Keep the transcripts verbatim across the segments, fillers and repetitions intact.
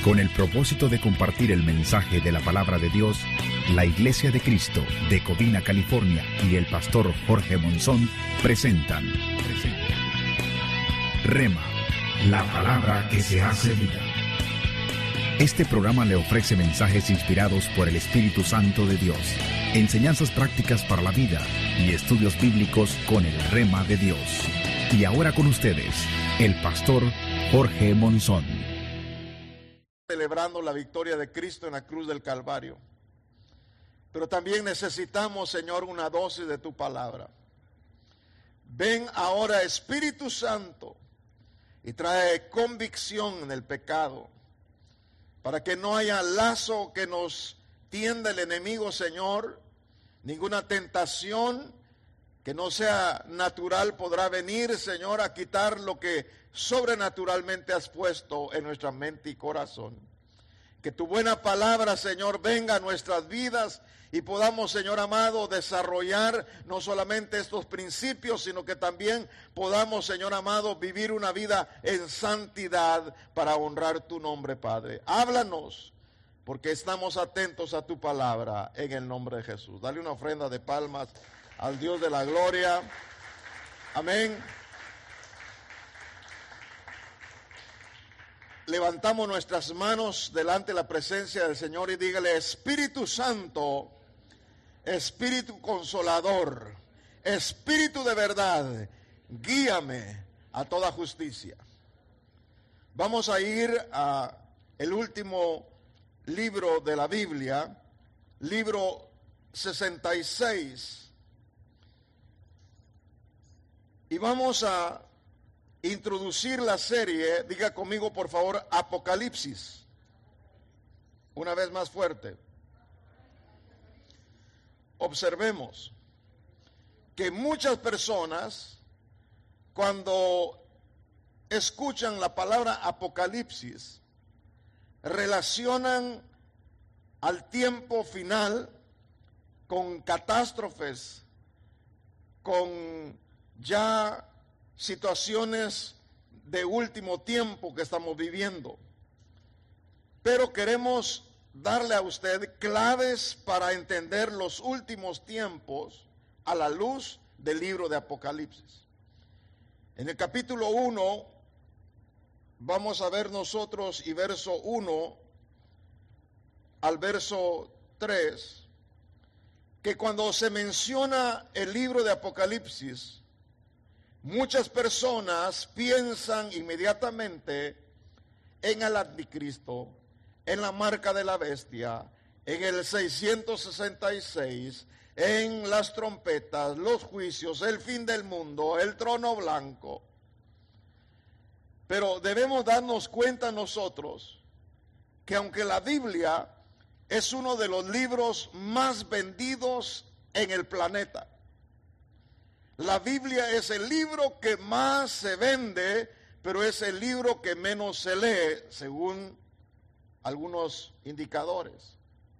Con el propósito de compartir el mensaje de la palabra de Dios, la Iglesia de Cristo de Covina, California, y el pastor Jorge Monzón presentan Rema, la palabra que se hace vida. Este programa le ofrece mensajes inspirados por el Espíritu Santo de Dios, enseñanzas prácticas para la vida y estudios bíblicos con el Rema de Dios. Y ahora con ustedes, el pastor Jorge Monzón. Celebrando la victoria de Cristo en la cruz del Calvario. Pero también necesitamos, Señor, una dosis de tu palabra. Ven ahora, Espíritu Santo, y trae convicción en el pecado, para que no haya lazo que nos tienda el enemigo, Señor. Ninguna tentación que no sea natural podrá venir, Señor, a quitar lo que sobrenaturalmente has puesto en nuestra mente y corazón. Que tu buena palabra, Señor, venga a nuestras vidas y podamos, Señor amado, desarrollar no solamente estos principios, sino que también podamos, Señor amado, vivir una vida en santidad para honrar tu nombre, Padre. Háblanos, porque estamos atentos a tu palabra en el nombre de Jesús. Dale una ofrenda de palmas al Dios de la gloria. Amén. Levantamos nuestras manos delante de la presencia del Señor y dígale: Espíritu Santo, Espíritu Consolador, Espíritu de verdad, guíame a toda justicia. Vamos a ir a el último libro de la Biblia, libro sesenta y seis, y vamos a introducir la serie. Diga conmigo por favor, Apocalipsis. Una vez más fuerte. Observemos que muchas personas, cuando escuchan la palabra Apocalipsis, relacionan al tiempo final con catástrofes, con ya situaciones de último tiempo que estamos viviendo. Pero queremos darle a usted claves para entender los últimos tiempos a la luz del libro de Apocalipsis. En el capítulo uno, vamos a ver nosotros, y verso uno al verso tres, que cuando se menciona el libro de Apocalipsis, muchas personas piensan inmediatamente en el anticristo, en la marca de la bestia, en el seiscientos sesenta y seis, en las trompetas, los juicios, el fin del mundo, el trono blanco. Pero debemos darnos cuenta nosotros que aunque la Biblia es uno de los libros más vendidos en el planeta, la Biblia es el libro que más se vende, pero es el libro que menos se lee, según algunos indicadores.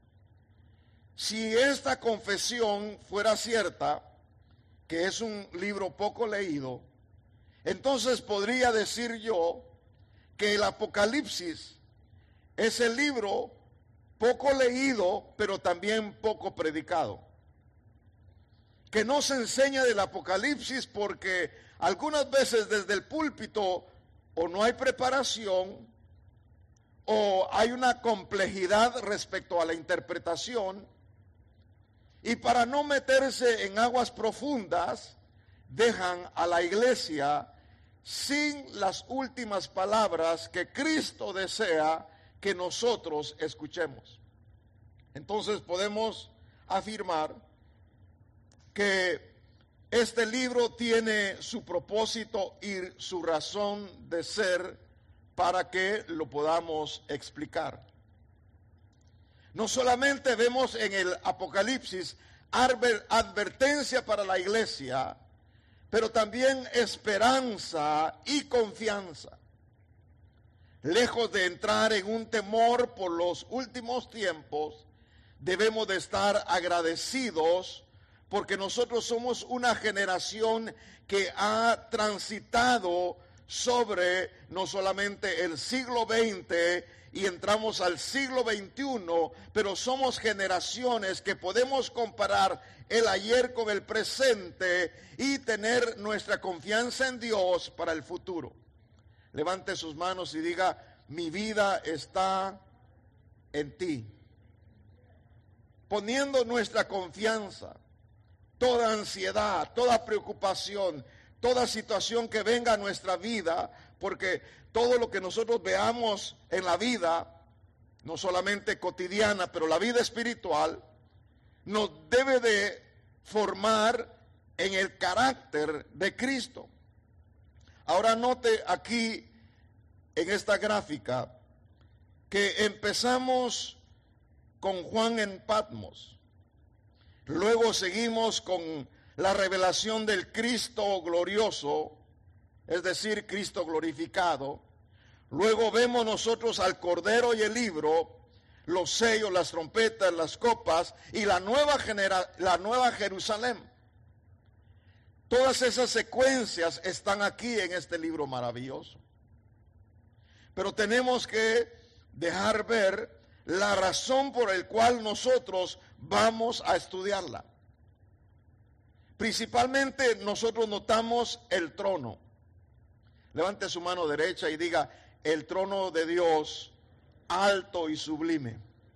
Si esta confesión fuera cierta, que es un libro poco leído, entonces podría decir yo que el Apocalipsis es el libro poco leído, pero también poco predicado. Que no se enseña del Apocalipsis porque algunas veces desde el púlpito o no hay preparación o hay una complejidad respecto a la interpretación, y para no meterse en aguas profundas dejan a la iglesia sin las últimas palabras que Cristo desea que nosotros escuchemos. Entonces podemos afirmar que este libro tiene su propósito y su razón de ser para que lo podamos explicar. No solamente vemos en el Apocalipsis advertencia para la iglesia, pero también esperanza y confianza. Lejos de entrar en un temor por los últimos tiempos, debemos de estar agradecidos porque nosotros somos una generación que ha transitado sobre no solamente el siglo veinte y entramos al siglo veintiuno, pero somos generaciones que podemos comparar el ayer con el presente y tener nuestra confianza en Dios para el futuro. Levante sus manos y diga: mi vida está en ti. Poniendo nuestra confianza, toda ansiedad, toda preocupación, toda situación que venga a nuestra vida, porque todo lo que nosotros veamos en la vida, no solamente cotidiana, pero la vida espiritual, nos debe de formar en el carácter de Cristo. Ahora note aquí en esta gráfica que empezamos con Juan en Patmos, luego seguimos con la revelación del Cristo glorioso, es decir, Cristo glorificado. Luego vemos nosotros al Cordero y el libro, los sellos, las trompetas, las copas y la nueva, genera, la nueva Jerusalén. Todas esas secuencias están aquí en este libro maravilloso. Pero tenemos que dejar ver la razón por la cual nosotros vamos a estudiarla. Principalmente nosotros notamos el trono. Levante su mano derecha y diga: el trono de Dios, alto y sublime.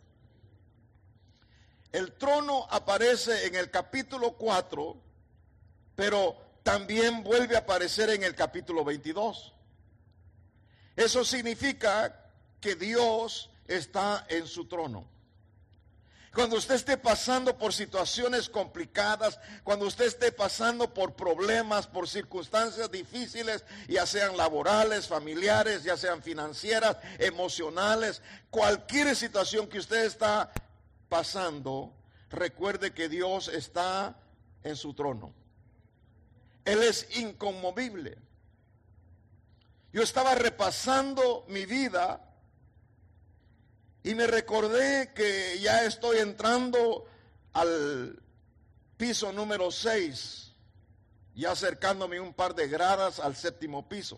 El trono aparece en el capítulo cuatro, pero también vuelve a aparecer en el capítulo veintidós. Eso significa que Dios está en su trono. Cuando usted esté pasando por situaciones complicadas, cuando usted esté pasando por problemas, por circunstancias difíciles, ya sean laborales, familiares, ya sean financieras, emocionales, cualquier situación que usted está pasando, recuerde que Dios está en su trono. Él es inconmovible. Yo estaba repasando mi vida y me recordé que ya estoy entrando al piso número seis, ya acercándome un par de gradas al séptimo piso.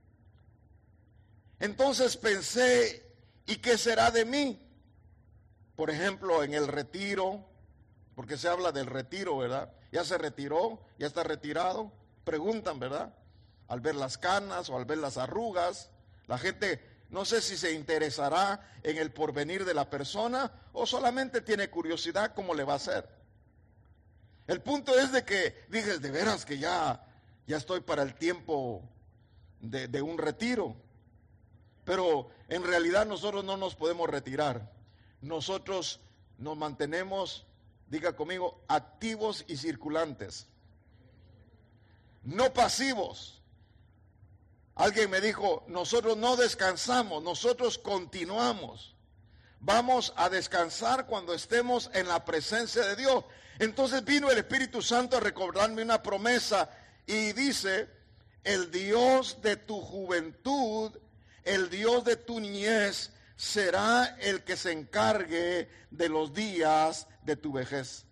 Entonces pensé, ¿y qué será de mí? Por ejemplo, en el retiro, porque se habla del retiro, ¿verdad? Ya se retiró, ya está retirado. Preguntan, ¿verdad? Al ver las canas o al ver las arrugas, la gente no sé si se interesará en el porvenir de la persona o solamente tiene curiosidad cómo le va a hacer. El punto es de que dices, de veras que ya, ya estoy para el tiempo de, de un retiro. Pero en realidad nosotros no nos podemos retirar. Nosotros nos mantenemos, diga conmigo, activos y circulantes. No pasivos. Alguien me dijo, nosotros no descansamos, nosotros continuamos. Vamos a descansar cuando estemos en la presencia de Dios. Entonces vino el Espíritu Santo a recordarme una promesa y dice, el Dios de tu juventud, el Dios de tu niñez, será el que se encargue de los días de tu vejez.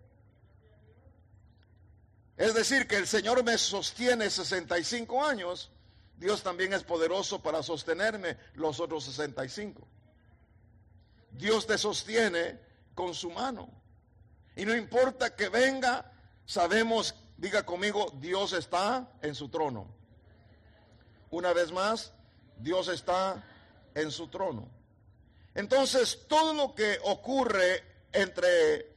Es decir, que el Señor me sostiene sesenta y cinco años, Dios también es poderoso para sostenerme los otros sesenta y cinco. Dios te sostiene con su mano. Y no importa que venga, sabemos, diga conmigo, Dios está en su trono. Una vez más, Dios está en su trono. Entonces, todo lo que ocurre entre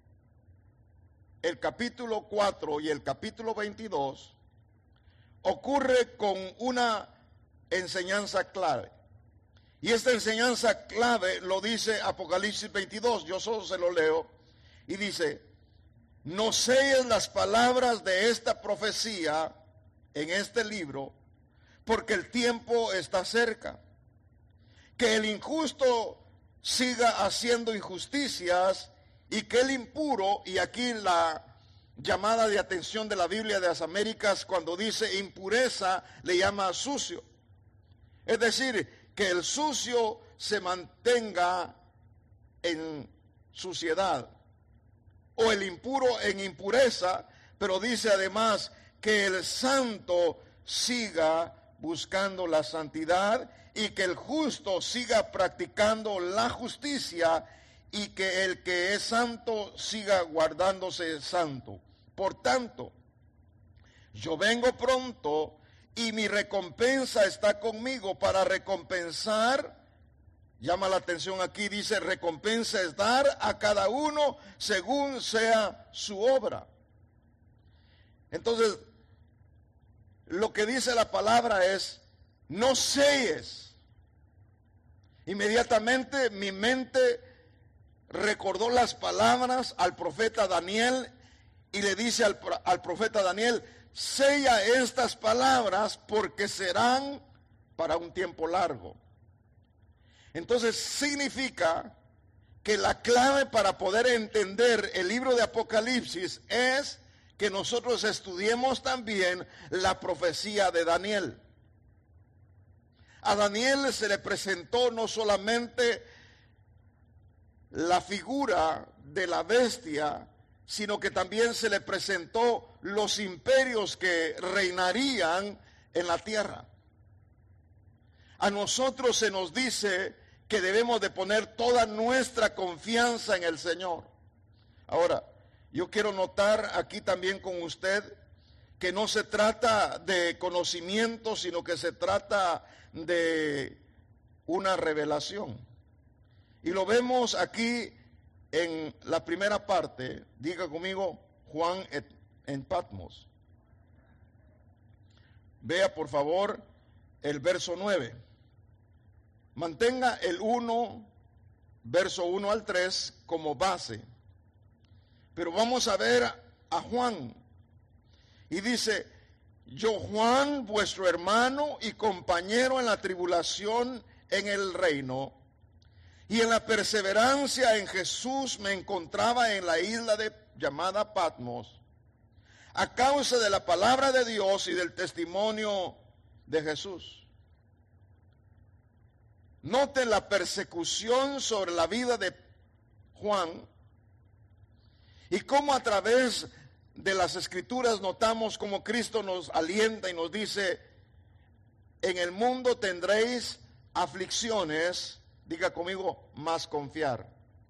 el capítulo cuatro y el capítulo veintidós ocurre con una enseñanza clave. Y esta enseñanza clave lo dice Apocalipsis veintidós, yo solo se lo leo, y dice, no selles las palabras de esta profecía en este libro, porque el tiempo está cerca. Que el injusto siga haciendo injusticias y que el impuro, y aquí la llamada de atención de la Biblia de las Américas cuando dice impureza le llama sucio. Es decir, que el sucio se mantenga en suciedad o el impuro en impureza, pero dice además que el santo siga buscando la santidad y que el justo siga practicando la justicia y que el que es santo siga guardándose santo. Por tanto, yo vengo pronto y mi recompensa está conmigo para recompensar. Llama la atención aquí, dice, recompensa es dar a cada uno según sea su obra. Entonces, lo que dice la palabra es, no selles. Inmediatamente mi mente recordó las palabras al profeta Daniel y le dice al, al profeta Daniel, sella estas palabras porque serán para un tiempo largo. Entonces significa que la clave para poder entender el libro de Apocalipsis es que nosotros estudiemos también la profecía de Daniel. A Daniel se le presentó no solamente la figura de la bestia, sino que también se le presentó los imperios que reinarían en la tierra. A nosotros se nos dice que debemos de poner toda nuestra confianza en el Señor. Ahora, yo quiero notar aquí también con usted que no se trata de conocimiento, sino que se trata de una revelación. Y lo vemos aquí en la primera parte. Diga conmigo, Juan en Patmos. Vea por favor el verso nueve. Mantenga el uno, verso uno al tres como base. Pero vamos a ver a Juan. Y dice, yo Juan, vuestro hermano y compañero en la tribulación en el reino, y en la perseverancia en Jesús me encontraba en la isla de, llamada Patmos, a causa de la palabra de Dios y del testimonio de Jesús. Noten la persecución sobre la vida de Juan y cómo a través de las Escrituras notamos cómo Cristo nos alienta y nos dice, en el mundo tendréis aflicciones, diga conmigo, más confiar.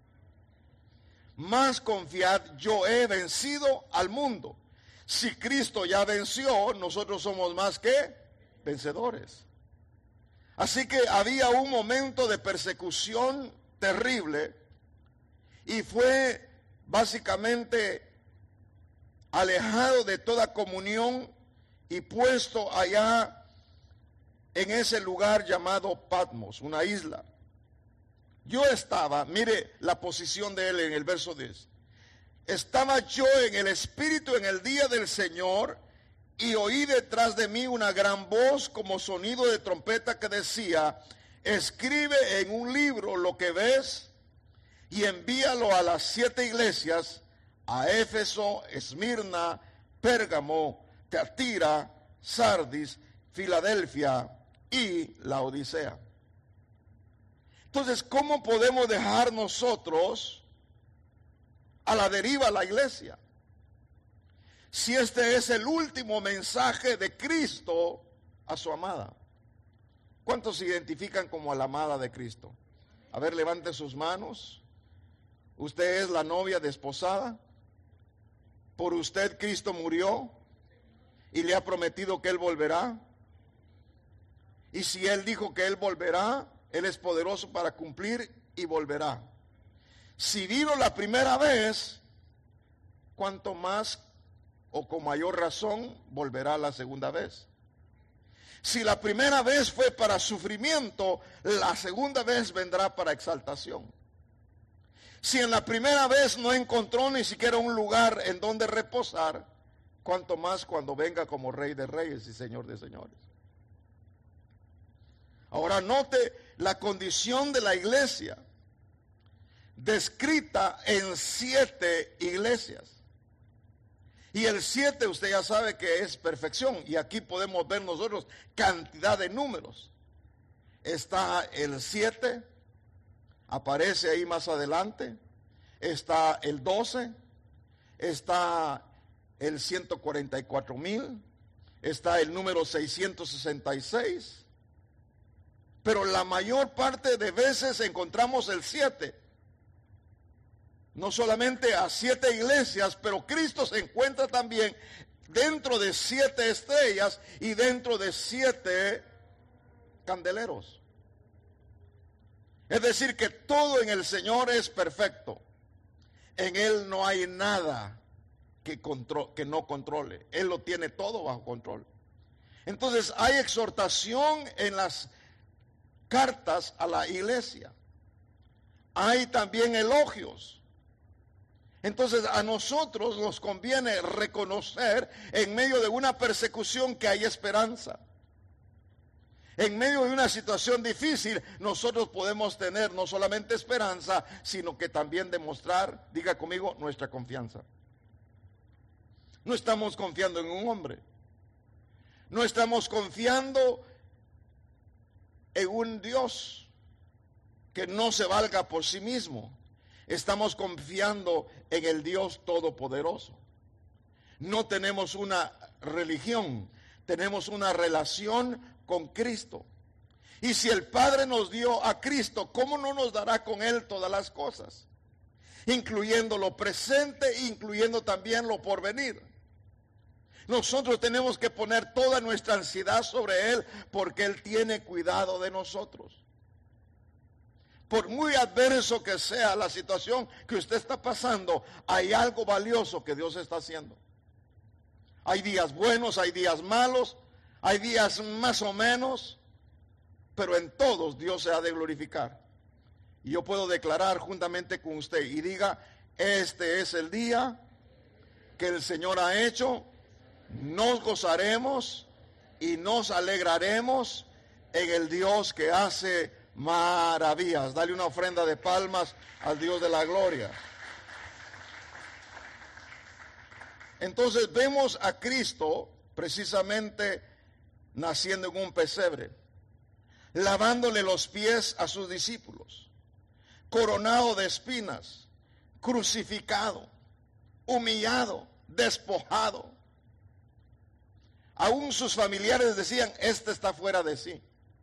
Más confiad, yo he vencido al mundo. Si Cristo ya venció, nosotros somos más que vencedores. Así que había un momento de persecución terrible y fue básicamente alejado de toda comunión y puesto allá en ese lugar llamado Patmos, una isla. Yo estaba, mire la posición de él en el verso diez. Estaba yo en el Espíritu en el día del Señor y oí detrás de mí una gran voz como sonido de trompeta que decía, escribe en un libro lo que ves y envíalo a las siete iglesias, a Éfeso, Esmirna, Pérgamo, Teatira, Sardis, Filadelfia y la Odisea. Entonces, ¿cómo podemos dejar nosotros a la deriva la iglesia? Si este es el último mensaje de Cristo a su amada. ¿Cuántos se identifican como a la amada de Cristo? A ver, levante sus manos. ¿Usted es la novia desposada? ¿Por usted Cristo murió y le ha prometido que Él volverá? Y si Él dijo que Él volverá, Él es poderoso para cumplir y volverá. Si vino la primera vez, cuanto más o con mayor razón volverá la segunda vez. Si la primera vez fue para sufrimiento, la segunda vez vendrá para exaltación. Si en la primera vez no encontró ni siquiera un lugar en donde reposar, cuanto más cuando venga como Rey de Reyes y Señor de Señores. Ahora note la condición de la iglesia descrita en siete iglesias. Y el siete usted ya sabe que es perfección. Y aquí podemos ver nosotros cantidad de números. Está el siete, aparece ahí más adelante. Está el doce, está el ciento cuarenta y cuatro mil, está el número seiscientos sesenta y seis, pero la mayor parte de veces encontramos el siete. No solamente a siete iglesias, pero Cristo se encuentra también dentro de siete estrellas y dentro de siete candeleros. Es decir, que todo en el Señor es perfecto. En Él no hay nada que, contro- que no controle. Él lo tiene todo bajo control. Entonces hay exhortación en las cartas a la iglesia. Hay también elogios. Entonces a nosotros nos conviene reconocer en medio de una persecución que hay esperanza. En medio de una situación difícil, nosotros podemos tener no solamente esperanza, sino que también demostrar, diga conmigo, nuestra confianza. No estamos confiando en un hombre. No estamos confiando en un Dios que no se valga por sí mismo. Estamos confiando en el Dios Todopoderoso. No tenemos una religión, tenemos una relación con Cristo. Y si el Padre nos dio a Cristo, ¿cómo no nos dará con Él todas las cosas? Incluyendo lo presente, incluyendo también lo porvenir. Nosotros tenemos que poner toda nuestra ansiedad sobre Él, porque Él tiene cuidado de nosotros. Por muy adverso que sea la situación que usted está pasando, hay algo valioso que Dios está haciendo. Hay días buenos, hay días malos, hay días más o menos, pero en todos Dios se ha de glorificar. Y yo puedo declarar juntamente con usted y diga, este es el día que el Señor ha hecho, nos gozaremos y nos alegraremos en el Dios que hace maravillas. Dale una ofrenda de palmas al Dios de la gloria. Entonces vemos a Cristo precisamente naciendo en un pesebre, lavándole los pies a sus discípulos, coronado de espinas, crucificado, humillado, despojado. Aún sus familiares decían, este está fuera de sí.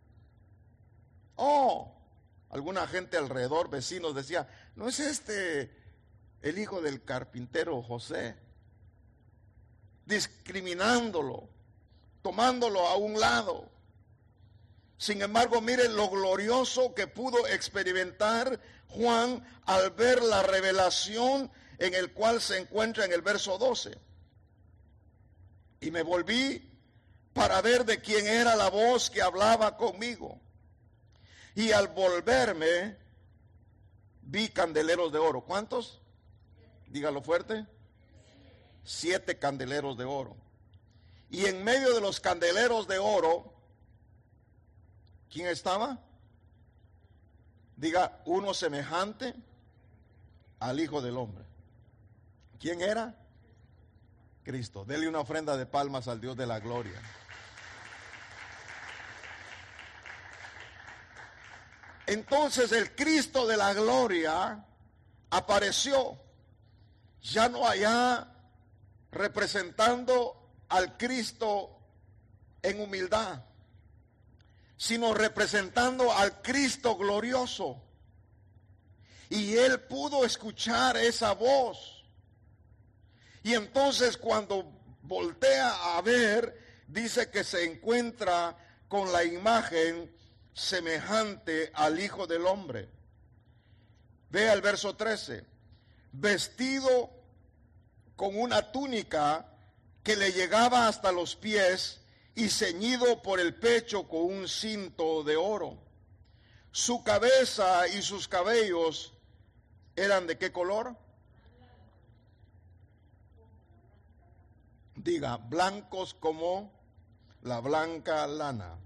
Oh, alguna gente alrededor, vecinos, decía, ¿no es este el hijo del carpintero José? Discriminándolo, tomándolo a un lado. Sin embargo, miren lo glorioso que pudo experimentar Juan al ver la revelación en el cual se encuentra en el verso doce. Y me volví para ver de quién era la voz que hablaba conmigo. Y al volverme, vi candeleros de oro. ¿Cuántos? Dígalo fuerte. Siete candeleros de oro. Y en medio de los candeleros de oro, ¿quién estaba? Diga, uno semejante al Hijo del Hombre. ¿Quién era? Cristo. Dele una ofrenda de palmas al Dios de la gloria. Entonces el Cristo de la gloria apareció, ya no allá representando al Cristo en humildad, sino representando al Cristo glorioso. Y él pudo escuchar esa voz. Y entonces cuando voltea a ver, dice que se encuentra con la imagen semejante al Hijo del Hombre. Vea el verso trece. Vestido con una túnica que le llegaba hasta los pies y ceñido por el pecho con un cinto de oro. Su cabeza y sus cabellos eran ¿de qué color? Diga, blancos como la blanca lana.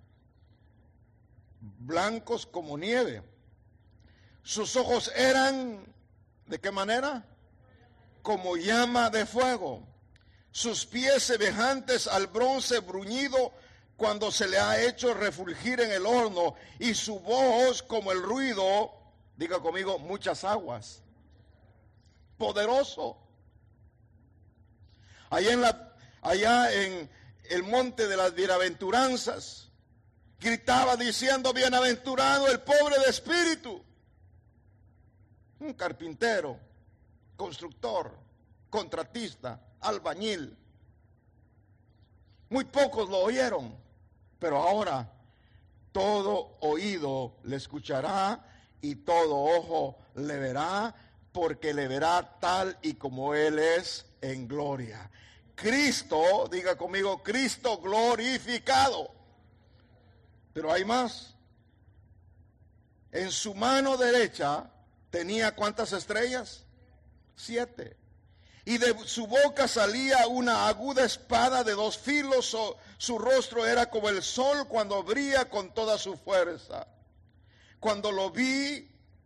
Blancos como nieve. Sus ojos eran, ¿de qué manera? Como llama de fuego. Sus pies semejantes al bronce bruñido cuando se le ha hecho refulgir en el horno, y su voz como el ruido, diga conmigo, muchas aguas. Poderoso. Allá en la, allá en, el monte de las bienaventuranzas, gritaba diciendo: bienaventurado el pobre de espíritu. Un carpintero, constructor, contratista, albañil. Muy pocos lo oyeron, pero ahora todo oído le escuchará y todo ojo le verá, porque le verá tal y como Él es en gloria. Cristo, diga conmigo, Cristo glorificado. Pero hay más. En su mano derecha tenía ¿cuántas estrellas? Siete. Y de su boca salía una aguda espada de dos filos. Su, su rostro era como el sol cuando brilla con toda su fuerza. Cuando lo vi,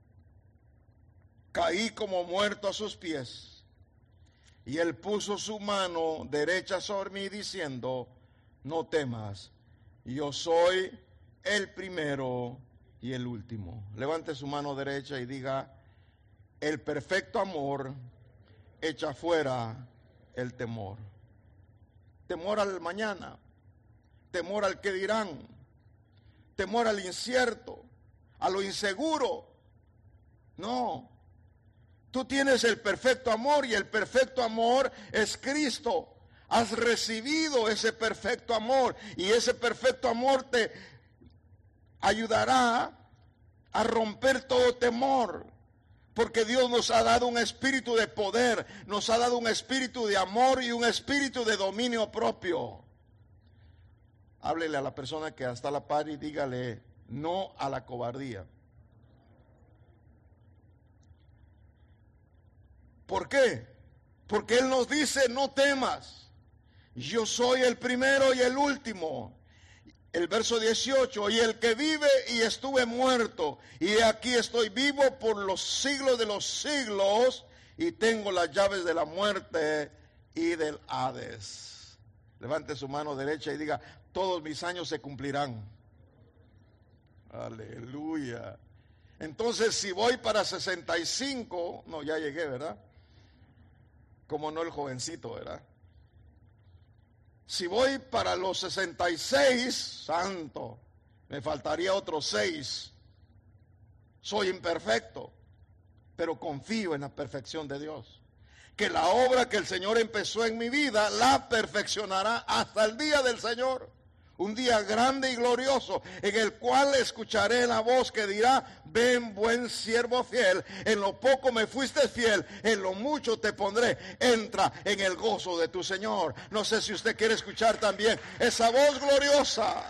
caí como muerto a sus pies. Y él puso su mano derecha sobre mí diciendo: no temas, yo soy el primero y el último. Levante su mano derecha y diga: el perfecto amor echa fuera el temor. Temor al mañana, temor al que dirán, temor al incierto, a lo inseguro. No, tú tienes el perfecto amor, y el perfecto amor es Cristo. Has recibido ese perfecto amor, y ese perfecto amor te ayudará a romper todo temor, porque Dios nos ha dado un espíritu de poder, nos ha dado un espíritu de amor y un espíritu de dominio propio. Háblele a la persona que está a la par y dígale: no a la cobardía. ¿Por qué? Porque Él nos dice: no temas, yo soy el primero y el último. El verso dieciocho: y el que vive y estuve muerto, y aquí estoy vivo por los siglos de los siglos, y tengo las llaves de la muerte y del Hades. Levante su mano derecha y diga: todos mis años se cumplirán. Aleluya. Entonces, si voy para sesenta y cinco, no, ya llegué, ¿verdad? Como no el jovencito, ¿verdad? Si voy para los sesenta y seis, santo, me faltaría otros seis. Soy imperfecto, pero confío en la perfección de Dios. Que la obra que el Señor empezó en mi vida, la perfeccionará hasta el día del Señor. Un día grande y glorioso, en el cual escucharé la voz que dirá: ven, buen siervo fiel, en lo poco me fuiste fiel, en lo mucho te pondré, entra en el gozo de tu Señor. No sé si usted quiere escuchar también esa voz gloriosa,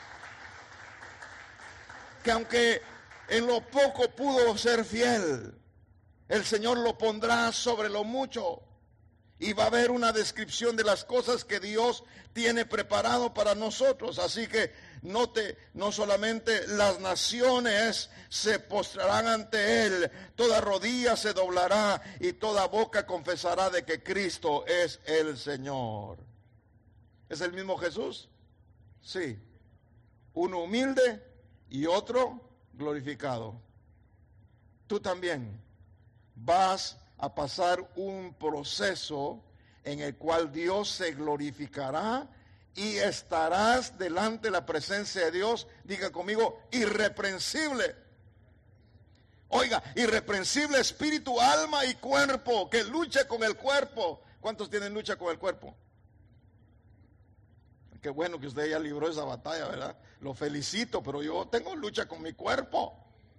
que aunque en lo poco pudo ser fiel, el Señor lo pondrá sobre lo mucho. Y va a haber una descripción de las cosas que Dios tiene preparado para nosotros. Así que note, no solamente las naciones se postrarán ante Él, toda rodilla se doblará y toda boca confesará de que Cristo es el Señor. ¿Es el mismo Jesús? Sí. Uno humilde y otro glorificado. Tú también vas a pasar un proceso en el cual Dios se glorificará y estarás delante de la presencia de Dios, diga conmigo, irreprensible. Oiga, irreprensible espíritu, alma y cuerpo, que lucha con el cuerpo. ¿Cuántos tienen lucha con el cuerpo? Qué bueno que usted ya libró esa batalla, ¿verdad? Lo felicito, pero yo tengo lucha con mi cuerpo.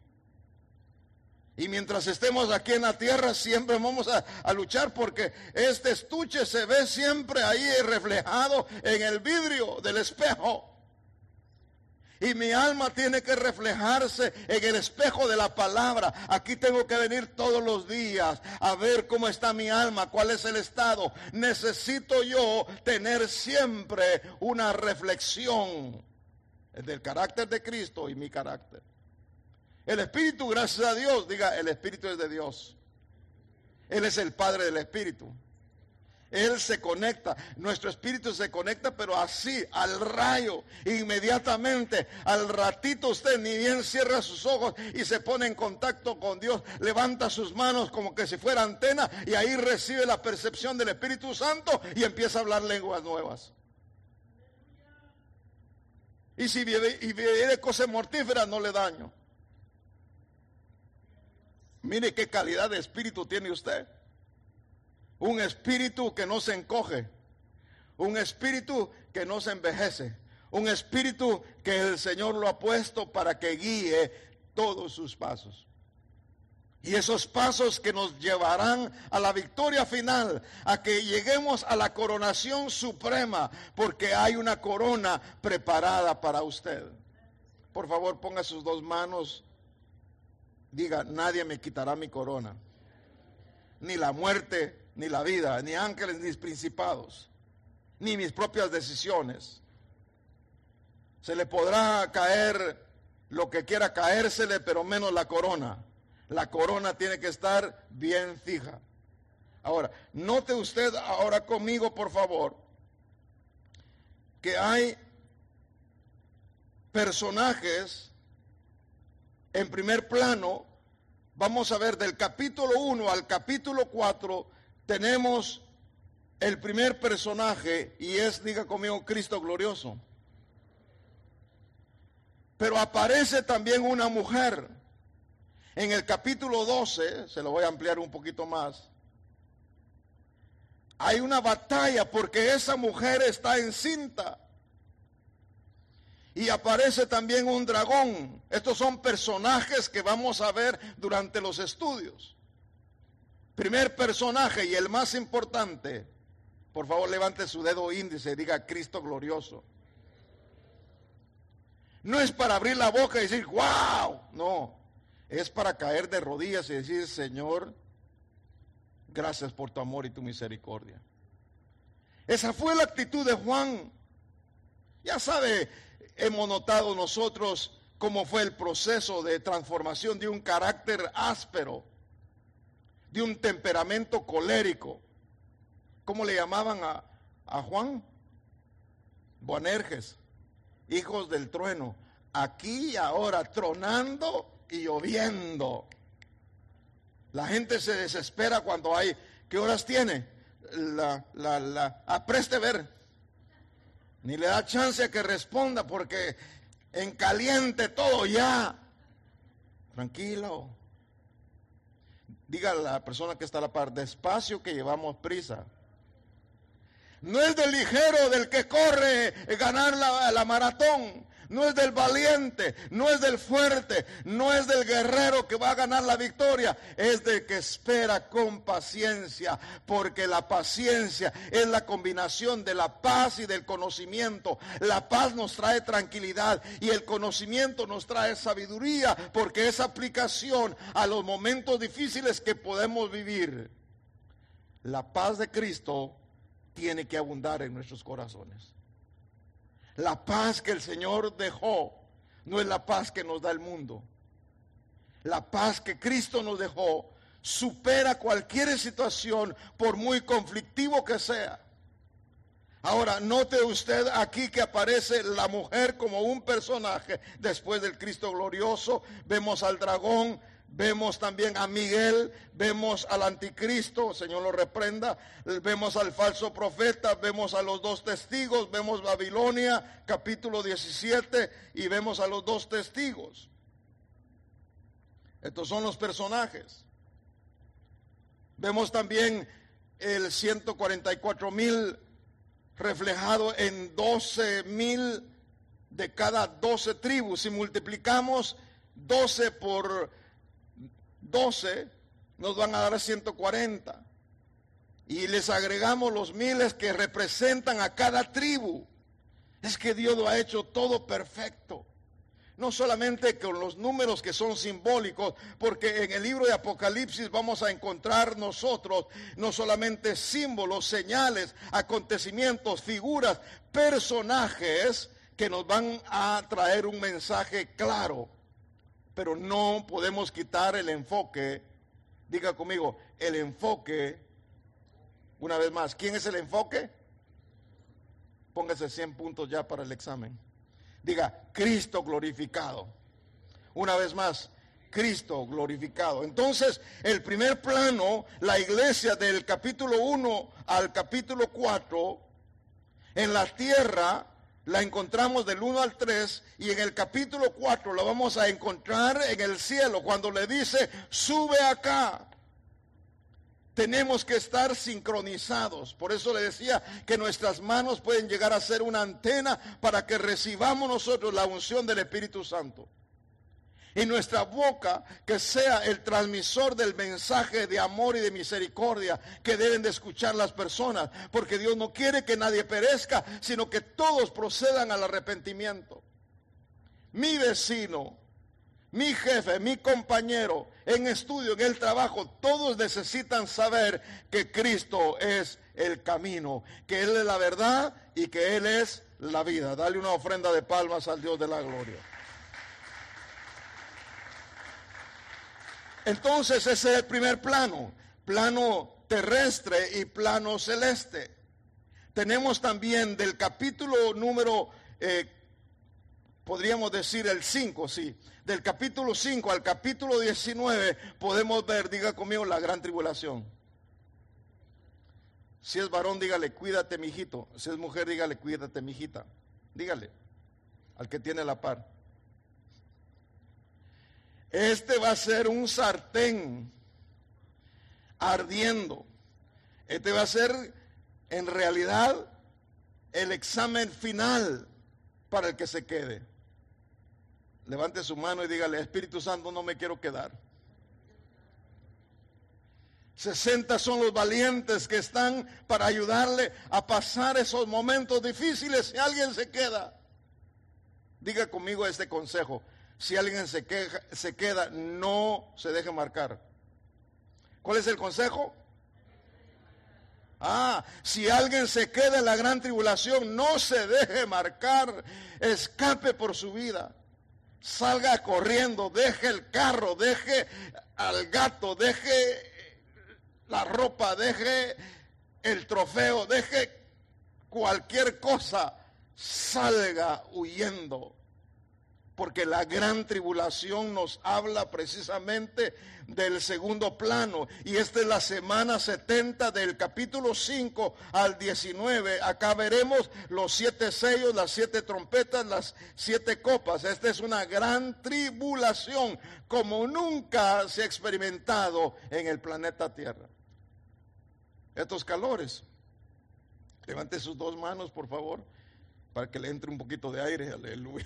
Y mientras estemos aquí en la tierra siempre vamos a, a luchar, porque este estuche se ve siempre ahí reflejado en el vidrio del espejo. Y mi alma tiene que reflejarse en el espejo de la palabra. Aquí tengo que venir todos los días a ver cómo está mi alma, cuál es el estado. Necesito yo tener siempre una reflexión del carácter de Cristo y mi carácter. El Espíritu, gracias a Dios, diga, el Espíritu es de Dios. Él es el Padre del Espíritu. Él se conecta, nuestro espíritu se conecta, pero así, al rayo, inmediatamente, al ratito usted ni bien cierra sus ojos y se pone en contacto con Dios, levanta sus manos como que si fuera antena y ahí recibe la percepción del Espíritu Santo y empieza a hablar lenguas nuevas. Y si vive, y vive de cosas mortíferas, no le daño. Mire qué calidad de espíritu tiene usted. Un espíritu que no se encoge. Un espíritu que no se envejece. Un espíritu que el Señor lo ha puesto para que guíe todos sus pasos. Y esos pasos que nos llevarán a la victoria final, a que lleguemos a la coronación suprema, porque hay una corona preparada para usted. Por favor, ponga sus dos manos. Diga, nadie me quitará mi corona. Ni la muerte, ni la vida, ni ángeles, ni principados, ni mis propias decisiones. Se le podrá caer lo que quiera caérsele, pero menos la corona. La corona tiene que estar bien fija. Ahora, note usted ahora conmigo, por favor, que hay personajes en primer plano. Vamos a ver del capítulo uno al capítulo cuatro, tenemos el primer personaje y es, diga conmigo, Cristo glorioso. Pero aparece también una mujer. En el capítulo doce, se lo voy a ampliar un poquito más, hay una batalla porque esa mujer está encinta. Y aparece también un dragón. Estos son personajes que vamos a ver durante los estudios. Primer personaje y el más importante. Por favor, levante su dedo índice y diga Cristo glorioso. No es para abrir la boca y decir, wow, no. Es para caer de rodillas y decir, Señor, gracias por tu amor y tu misericordia. Esa fue la actitud de Juan. Ya sabe, hemos notado nosotros cómo fue el proceso de transformación de un carácter áspero, de un temperamento colérico. ¿Cómo le llamaban a, a Juan? Boanerges, hijos del trueno. Aquí y ahora, tronando y lloviendo. La gente se desespera cuando hay, ¿qué horas tiene? La, la, la, apreste ver. Ni le da chance a que responda porque en caliente todo ya. Tranquilo. Diga a la persona que está a la par, despacio que llevamos prisa. No es del ligero, del que corre ganar la, la maratón. No es del valiente, no es del fuerte, no es del guerrero que va a ganar la victoria. Es del que espera con paciencia, porque la paciencia es la combinación de la paz y del conocimiento. La paz nos trae tranquilidad y el conocimiento nos trae sabiduría, porque es aplicación a los momentos difíciles que podemos vivir. La paz de Cristo tiene que abundar en nuestros corazones. La paz que el Señor dejó no es la paz que nos da el mundo. La paz que Cristo nos dejó supera cualquier situación, por muy conflictivo que sea. Ahora, note usted aquí que aparece la mujer como un personaje después del Cristo glorioso. Vemos al dragón. Vemos también a Miguel, vemos al anticristo, Señor lo reprenda, vemos al falso profeta, vemos a los dos testigos, vemos Babilonia, capítulo diecisiete, y vemos a los dos testigos. Estos son los personajes. Vemos también el ciento cuarenta y cuatro mil reflejado en doce mil de cada doce tribus. Si multiplicamos doce por doce, nos van a dar ciento cuarenta. Y les agregamos los miles que representan a cada tribu. Es que Dios lo ha hecho todo perfecto. No solamente con los números que son simbólicos, porque en el libro de Apocalipsis vamos a encontrar nosotros no solamente símbolos, señales, acontecimientos, figuras, personajes que nos van a traer un mensaje claro. Pero no podemos quitar el enfoque. Diga conmigo, el enfoque. Una vez más, ¿quién es el enfoque? Póngase cien puntos ya para el examen. Diga, Cristo glorificado. Una vez más, Cristo glorificado. Entonces, el primer plano, la iglesia del capítulo uno al capítulo cuatro, en la tierra, la encontramos del uno al tres, y en el capítulo cuatro la vamos a encontrar en el cielo, cuando le dice, sube acá. Tenemos que estar sincronizados. Por eso le decía que nuestras manos pueden llegar a ser una antena para que recibamos nosotros la unción del Espíritu Santo. Y nuestra boca que sea el transmisor del mensaje de amor y de misericordia que deben de escuchar las personas. Porque Dios no quiere que nadie perezca, sino que todos procedan al arrepentimiento. Mi vecino, mi jefe, mi compañero, en estudio, en el trabajo, todos necesitan saber que Cristo es el camino, que Él es la verdad y que Él es la vida. Dale una ofrenda de palmas al Dios de la gloria. Entonces ese es el primer plano, plano terrestre y plano celeste. Tenemos también del capítulo número, eh, podríamos decir el cinco, sí. Del capítulo cinco al capítulo diecinueve podemos ver, diga conmigo, la gran tribulación. Si es varón, dígale, cuídate, mijito. Si es mujer, dígale, cuídate, mijita. Dígale, al que tiene la par. Este va a ser un sartén ardiendo. Este va a ser, en realidad, el examen final para el que se quede. Levante su mano y dígale, Espíritu Santo, no me quiero quedar. sesenta son los valientes que están para ayudarle a pasar esos momentos difíciles. Si alguien se queda, diga conmigo este consejo. Si alguien se, queja, se queda, no se deje marcar. ¿Cuál es el consejo? Ah, si alguien se queda en la gran tribulación, no se deje marcar. Escape por su vida. Salga corriendo, deje el carro, deje al gato, deje la ropa, deje el trofeo, deje cualquier cosa, salga huyendo. Porque la gran tribulación nos habla precisamente del segundo plano. Y esta es la semana setenta del capítulo cinco al diecinueve. Acá veremos los siete sellos, las siete trompetas, las siete copas. Esta es una gran tribulación como nunca se ha experimentado en el planeta Tierra. Estos calores. Levante sus dos manos, por favor, para que le entre un poquito de aire. Aleluya.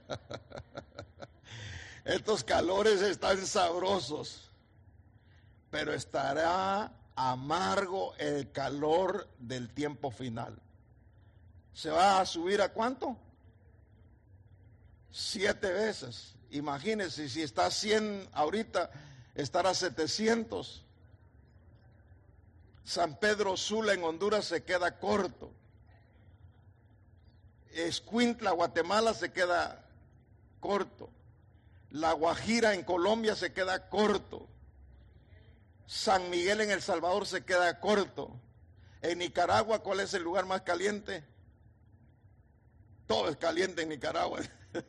Estos calores están sabrosos, pero estará amargo el calor del tiempo final. ¿Se va a subir a cuánto? Siete veces. Imagínense, si está a cien ahorita, estará a setecientos. San Pedro Sula en Honduras se queda corto. Escuintla, Guatemala se queda corto. La Guajira en Colombia se queda corto. San Miguel en El Salvador se queda corto. En Nicaragua, ¿cuál es el lugar más caliente? Todo es caliente en Nicaragua.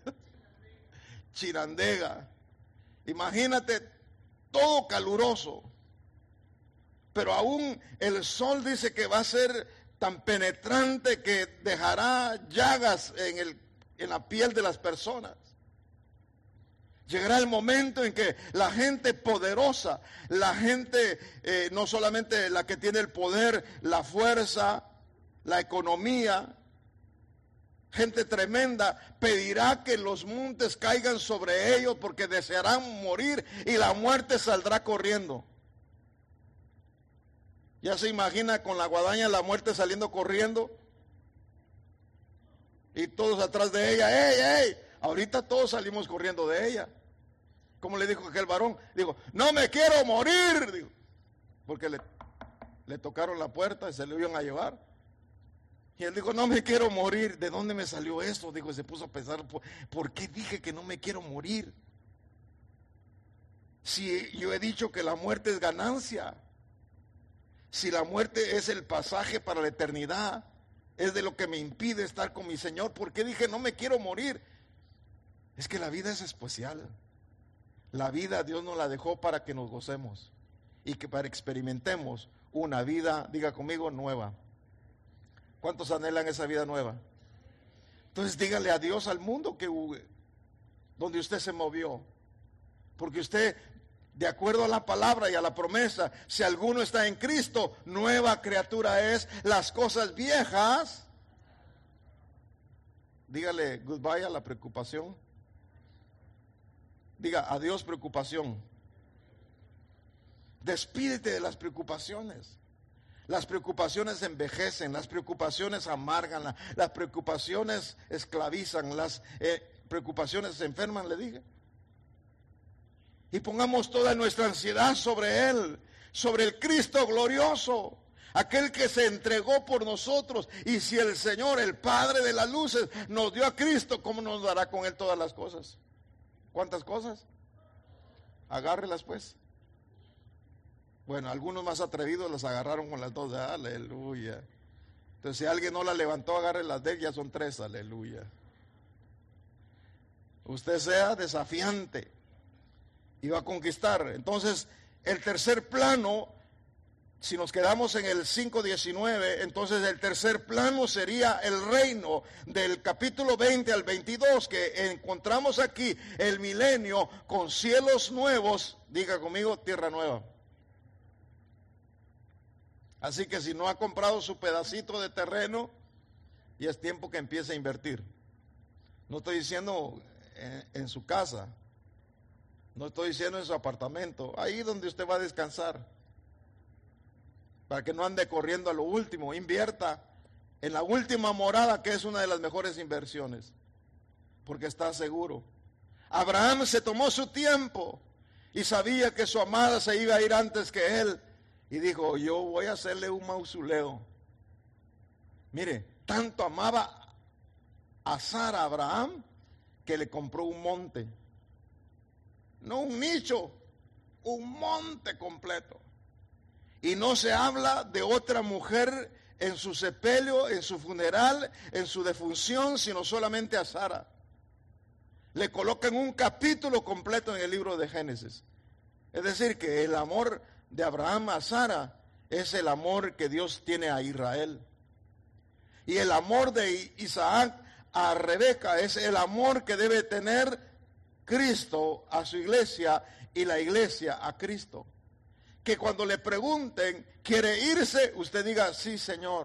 Chirandega. Imagínate, todo caluroso. Pero aún el sol dice que va a ser tan penetrante que dejará llagas en, el, en la piel de las personas. Llegará el momento en que la gente poderosa, la gente eh, no solamente la que tiene el poder, la fuerza, la economía, gente tremenda, pedirá que los montes caigan sobre ellos porque desearán morir y la muerte saldrá corriendo. Ya se imagina con la guadaña la muerte saliendo corriendo y todos atrás de ella. ¡Ey, ey! Ahorita todos salimos corriendo de ella. Como le dijo aquel varón, digo, no me quiero morir, digo, porque le, le tocaron la puerta y se le iban a llevar. Y él dijo, no me quiero morir. ¿De dónde me salió esto? Dijo, y se puso a pensar, ¿por, ¿por qué dije que no me quiero morir? Si yo he dicho que la muerte es ganancia. Si la muerte es el pasaje para la eternidad, es de lo que me impide estar con mi Señor. ¿Por qué dije no me quiero morir? Es que la vida es especial. La vida Dios nos la dejó para que nos gocemos y que para experimentemos una vida, diga conmigo, nueva. ¿Cuántos anhelan esa vida nueva? Entonces dígale adiós al mundo que donde usted se movió. Porque usted, de acuerdo a la palabra y a la promesa, si alguno está en Cristo, nueva criatura es. Las cosas viejas, dígale goodbye a la preocupación. Diga adiós preocupación. Despídete de las preocupaciones. Las preocupaciones envejecen, las preocupaciones amargan, la, las preocupaciones esclavizan, las eh, preocupaciones se enferman, le dije. Y pongamos toda nuestra ansiedad sobre Él, sobre el Cristo glorioso, aquel que se entregó por nosotros. Y si el Señor, el Padre de las luces, nos dio a Cristo, ¿cómo nos dará con Él todas las cosas? ¿Cuántas cosas? Agárrelas pues. Bueno, algunos más atrevidos las agarraron con las dos, aleluya. Entonces si alguien no la levantó, agarre las de él, ya son tres, aleluya. Usted sea desafiante y va a conquistar. Entonces, el tercer plano, si nos quedamos en el cinco diecinueve, entonces el tercer plano sería el reino del capítulo veinte al veintidós, que encontramos aquí el milenio con cielos nuevos, diga conmigo, tierra nueva. Así que si no ha comprado su pedacito de terreno, ya es tiempo que empiece a invertir. No estoy diciendo en, en su casa, no estoy diciendo en su apartamento, ahí donde usted va a descansar, para que no ande corriendo a lo último. Invierta en la última morada, que es una de las mejores inversiones, porque está seguro. Abraham se tomó su tiempo y sabía que su amada se iba a ir antes que él. Y dijo, yo voy a hacerle un mausoleo. Mire, tanto amaba a Sara, Abraham, que le compró un monte. No un nicho, un monte completo. Y no se habla de otra mujer en su sepelio, en su funeral, en su defunción, sino solamente a Sara. Le colocan un capítulo completo en el libro de Génesis. Es decir, que el amor de Abraham a Sara es el amor que Dios tiene a Israel. Y el amor de Isaac a Rebeca es el amor que debe tener Cristo a su iglesia y la iglesia a Cristo. Que cuando le pregunten, ¿quiere irse? Usted diga, sí, Señor.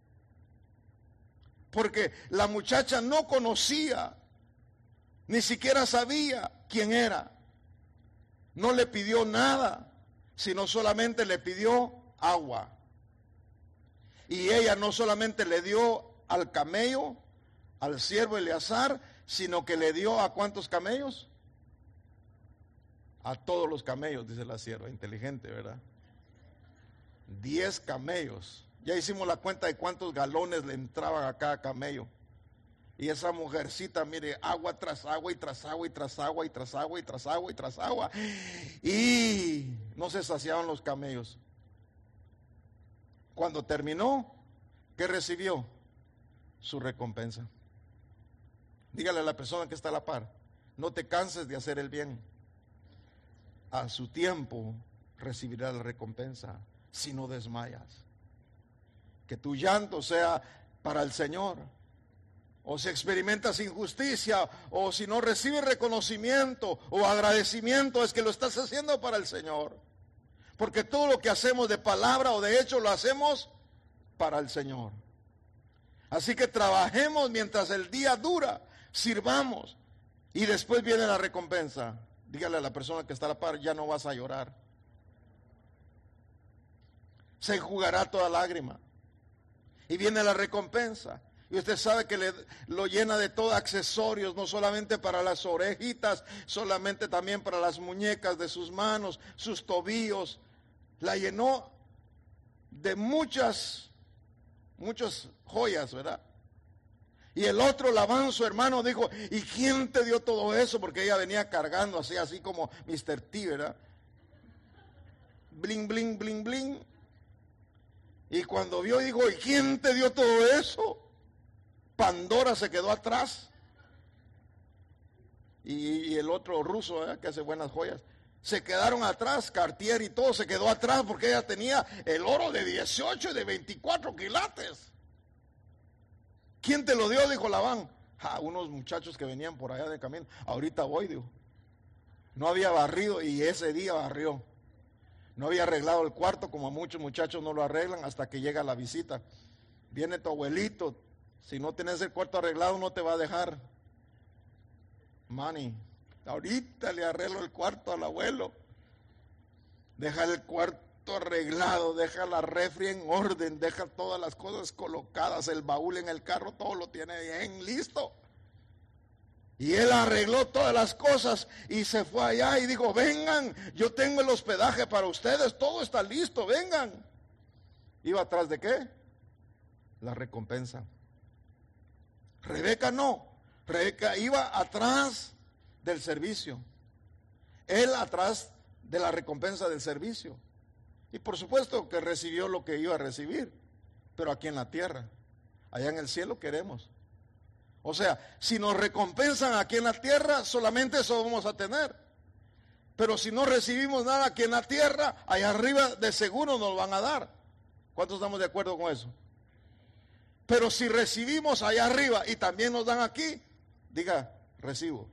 Porque la muchacha no conocía, ni siquiera sabía quién era. No le pidió nada, sino solamente le pidió agua. Y ella no solamente le dio al camello, al siervo Eleazar, sino que le dio a ¿cuántos camellos? A todos los camellos, dice la sierva, inteligente, ¿verdad? Diez camellos. Ya hicimos la cuenta de cuántos galones le entraban a cada camello. Y esa mujercita, mire, agua tras agua y tras agua y tras agua y tras agua y tras agua y tras agua. Y no se saciaban los camellos. Cuando terminó, ¿qué recibió? Su recompensa. Dígale a la persona que está a la par, no te canses de hacer el bien. A su tiempo recibirás la recompensa si no desmayas. Que tu llanto sea para el Señor. O si experimentas injusticia, o si no recibes reconocimiento o agradecimiento, es que lo estás haciendo para el Señor. Porque todo lo que hacemos de palabra o de hecho lo hacemos para el Señor. Así que trabajemos mientras el día dura, sirvamos y después viene la recompensa. Dígale a la persona que está a la par, ya no vas a llorar. Se enjugará toda lágrima. Y viene la recompensa. Y usted sabe que le, lo llena de todos accesorios, no solamente para las orejitas, solamente también para las muñecas de sus manos, sus tobillos. La llenó de muchas, muchas joyas, ¿verdad? Y el otro, Labán, su hermano, dijo, ¿y quién te dio todo eso? Porque ella venía cargando así, así como mister T, ¿verdad? Bling, bling, bling, bling. Y cuando vio, dijo, ¿y quién te dio todo eso? Pandora se quedó atrás. Y, y el otro ruso, ¿eh? que hace buenas joyas, se quedaron atrás, Cartier y todo se quedó atrás porque ella tenía el oro de dieciocho y de veinticuatro quilates. ¿Quién te lo dio? Dijo Labán. Ah, unos muchachos que venían por allá de camino, ahorita voy, digo. No había barrido y ese día barrió. No había arreglado el cuarto, como muchos muchachos no lo arreglan hasta que llega la visita. Viene tu abuelito, si no tienes el cuarto arreglado no te va a dejar. Manny, ahorita le arreglo el cuarto al abuelo. Deja el cuarto arreglado, deja la refri en orden, deja todas las cosas colocadas, el baúl en el carro, todo lo tiene bien listo. Y él arregló todas las cosas y se fue allá y dijo, vengan, yo tengo el hospedaje para ustedes, todo está listo, vengan. ¿Iba atrás de qué? La recompensa. Rebeca no, Rebeca iba atrás del servicio. Él atrás de la recompensa del servicio. Y por supuesto que recibió lo que iba a recibir, pero aquí en la tierra, allá en el cielo queremos. O sea, si nos recompensan aquí en la tierra, solamente eso vamos a tener. Pero si no recibimos nada aquí en la tierra, allá arriba de seguro nos van a dar. ¿Cuántos estamos de acuerdo con eso? Pero si recibimos allá arriba y también nos dan aquí, diga, recibo.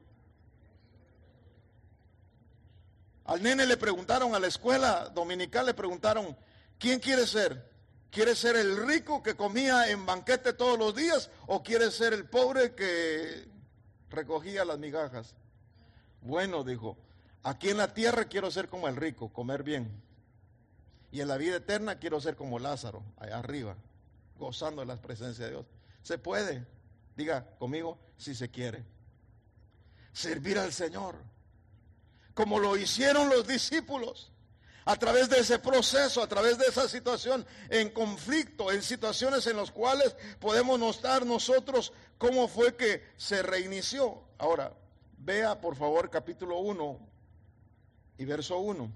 Al nene le preguntaron, a la escuela dominical le preguntaron, ¿quién quiere ser? ¿Quiere ser el rico que comía en banquete todos los días o quiere ser el pobre que recogía las migajas? Bueno, dijo, aquí en la tierra quiero ser como el rico, comer bien. Y en la vida eterna quiero ser como Lázaro, allá arriba, gozando de la presencia de Dios. ¿Se puede? Diga conmigo, si se quiere. Servir al Señor, como lo hicieron los discípulos. A través de ese proceso, a través de esa situación en conflicto, en situaciones en las cuales podemos notar nosotros cómo fue que se reinició. Ahora, vea por favor capítulo uno y verso uno.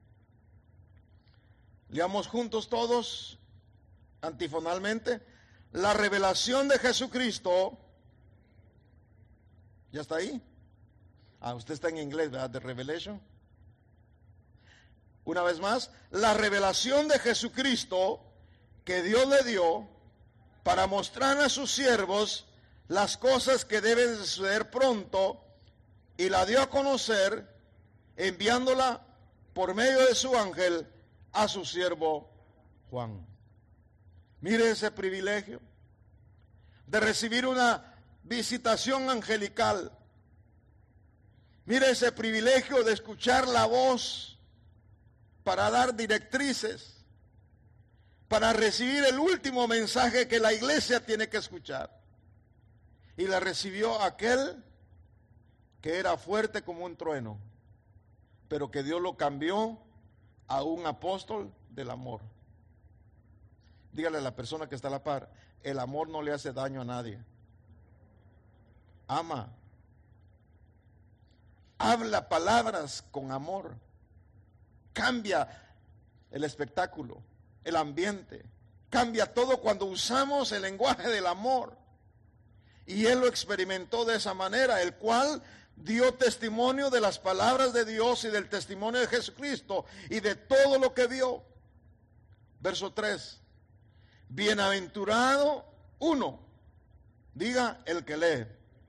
Leamos juntos todos, antifonalmente, la revelación de Jesucristo. ¿Ya está ahí? Ah, usted está en inglés, ¿verdad? The Revelation. Una vez más, la revelación de Jesucristo que Dios le dio para mostrar a sus siervos las cosas que deben suceder pronto, y la dio a conocer enviándola por medio de su ángel a su siervo Juan. Mire ese privilegio de recibir una visitación angelical. Mire ese privilegio de escuchar la voz para dar directrices, para recibir el último mensaje que la iglesia tiene que escuchar. Y la recibió aquel que era fuerte como un trueno, pero que Dios lo cambió a un apóstol del amor. Dígale a la persona que está a la par, el amor no le hace daño a nadie. Ama. Habla palabras con amor. Cambia el espectáculo, el ambiente, cambia todo cuando usamos el lenguaje del amor. Y él lo experimentó de esa manera, el cual dio testimonio de las palabras de Dios y del testimonio de Jesucristo y de todo lo que vio. Verso tres, bienaventurado, uno, diga el que lee.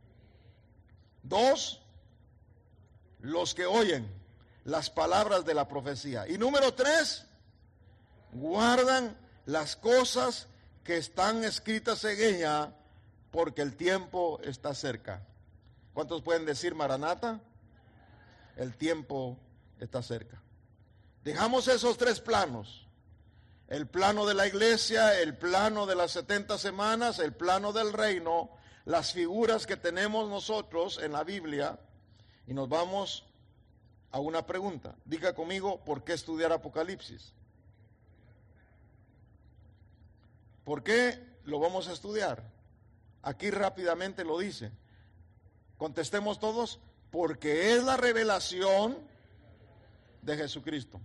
Dos, los que oyen las palabras de la profecía. Y número tres, guardan las cosas que están escritas en ella, porque el tiempo está cerca. ¿Cuántos pueden decir Maranata? El tiempo está cerca. Dejamos esos tres planos. El plano de la iglesia, el plano de las setenta semanas, el plano del reino, las figuras que tenemos nosotros en la Biblia, y nos vamos a una pregunta. Diga conmigo, ¿por qué estudiar Apocalipsis? ¿Por qué lo vamos a estudiar? Aquí rápidamente lo dice. Contestemos todos, porque es la revelación de Jesucristo.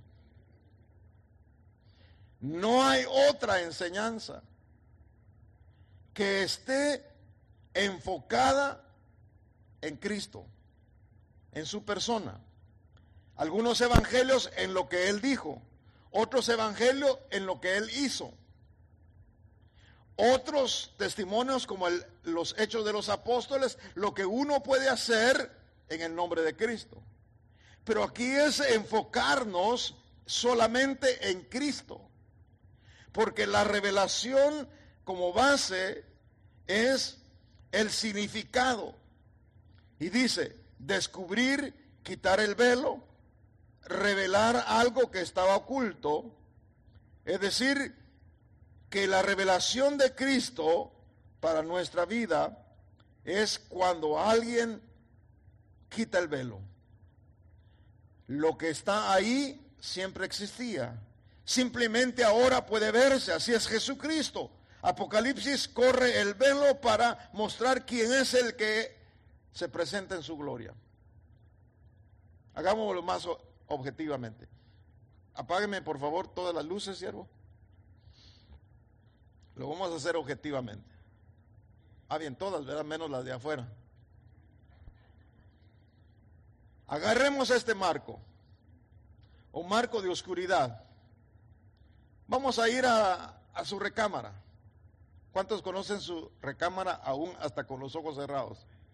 No hay otra enseñanza que esté enfocada en Cristo, en su persona. Algunos evangelios en lo que Él dijo, otros evangelios en lo que Él hizo, otros testimonios como el, los Hechos de los Apóstoles, lo que uno puede hacer en el nombre de Cristo. Pero aquí es enfocarnos solamente en Cristo, porque la revelación como base es el significado. Y dice, descubrir, quitar el velo, revelar algo que estaba oculto. Es decir, que la revelación de Cristo para nuestra vida es cuando alguien quita el velo. Lo que está ahí siempre existía. Simplemente ahora puede verse. Así es Jesucristo. Apocalipsis corre el velo para mostrar quién es el que se presenta en su gloria. Hagámoslo más objetivamente. Apágueme por favor todas las luces, siervo. Lo vamos a hacer objetivamente. Ah, bien, todas, ¿verdad? Menos las de afuera. Agarremos este marco, un marco de oscuridad. Vamos a ir a, a su recámara. ¿Cuántos conocen su recámara aún hasta con los ojos cerrados?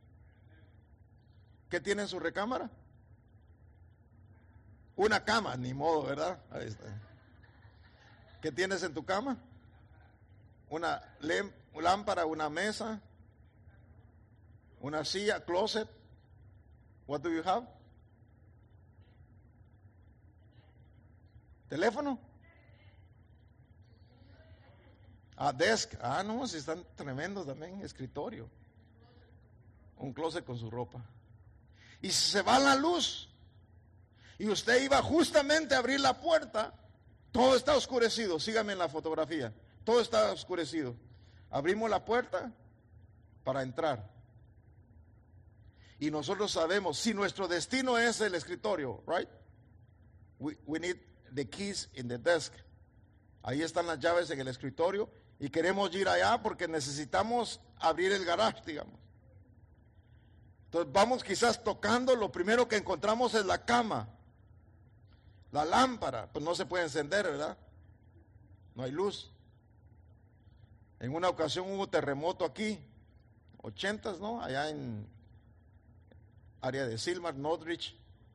¿Qué tiene en su recámara? Una cama, ni modo, ¿verdad? Ahí está. ¿Qué tienes en tu cama? Una lámpara, una mesa, una silla, closet. What do you have? ¿Teléfono? Ah, desk. Ah, no, si están tremendos también. Escritorio. Un closet con su ropa. Y si se va la luz y usted iba justamente a abrir la puerta, todo está oscurecido. Sígame en la fotografía. Todo está oscurecido. Abrimos la puerta para entrar. Y nosotros sabemos, si nuestro destino es el escritorio, right? We, we need the keys in the desk. Ahí están las llaves en el escritorio y queremos ir allá porque necesitamos abrir el garage, digamos. Entonces vamos quizás tocando, lo primero que encontramos es la cama. La lámpara, pues no se puede encender, ¿verdad? No hay luz. En una ocasión hubo terremoto aquí, ochentas, ¿no? Allá en área de Silmar, Northridge.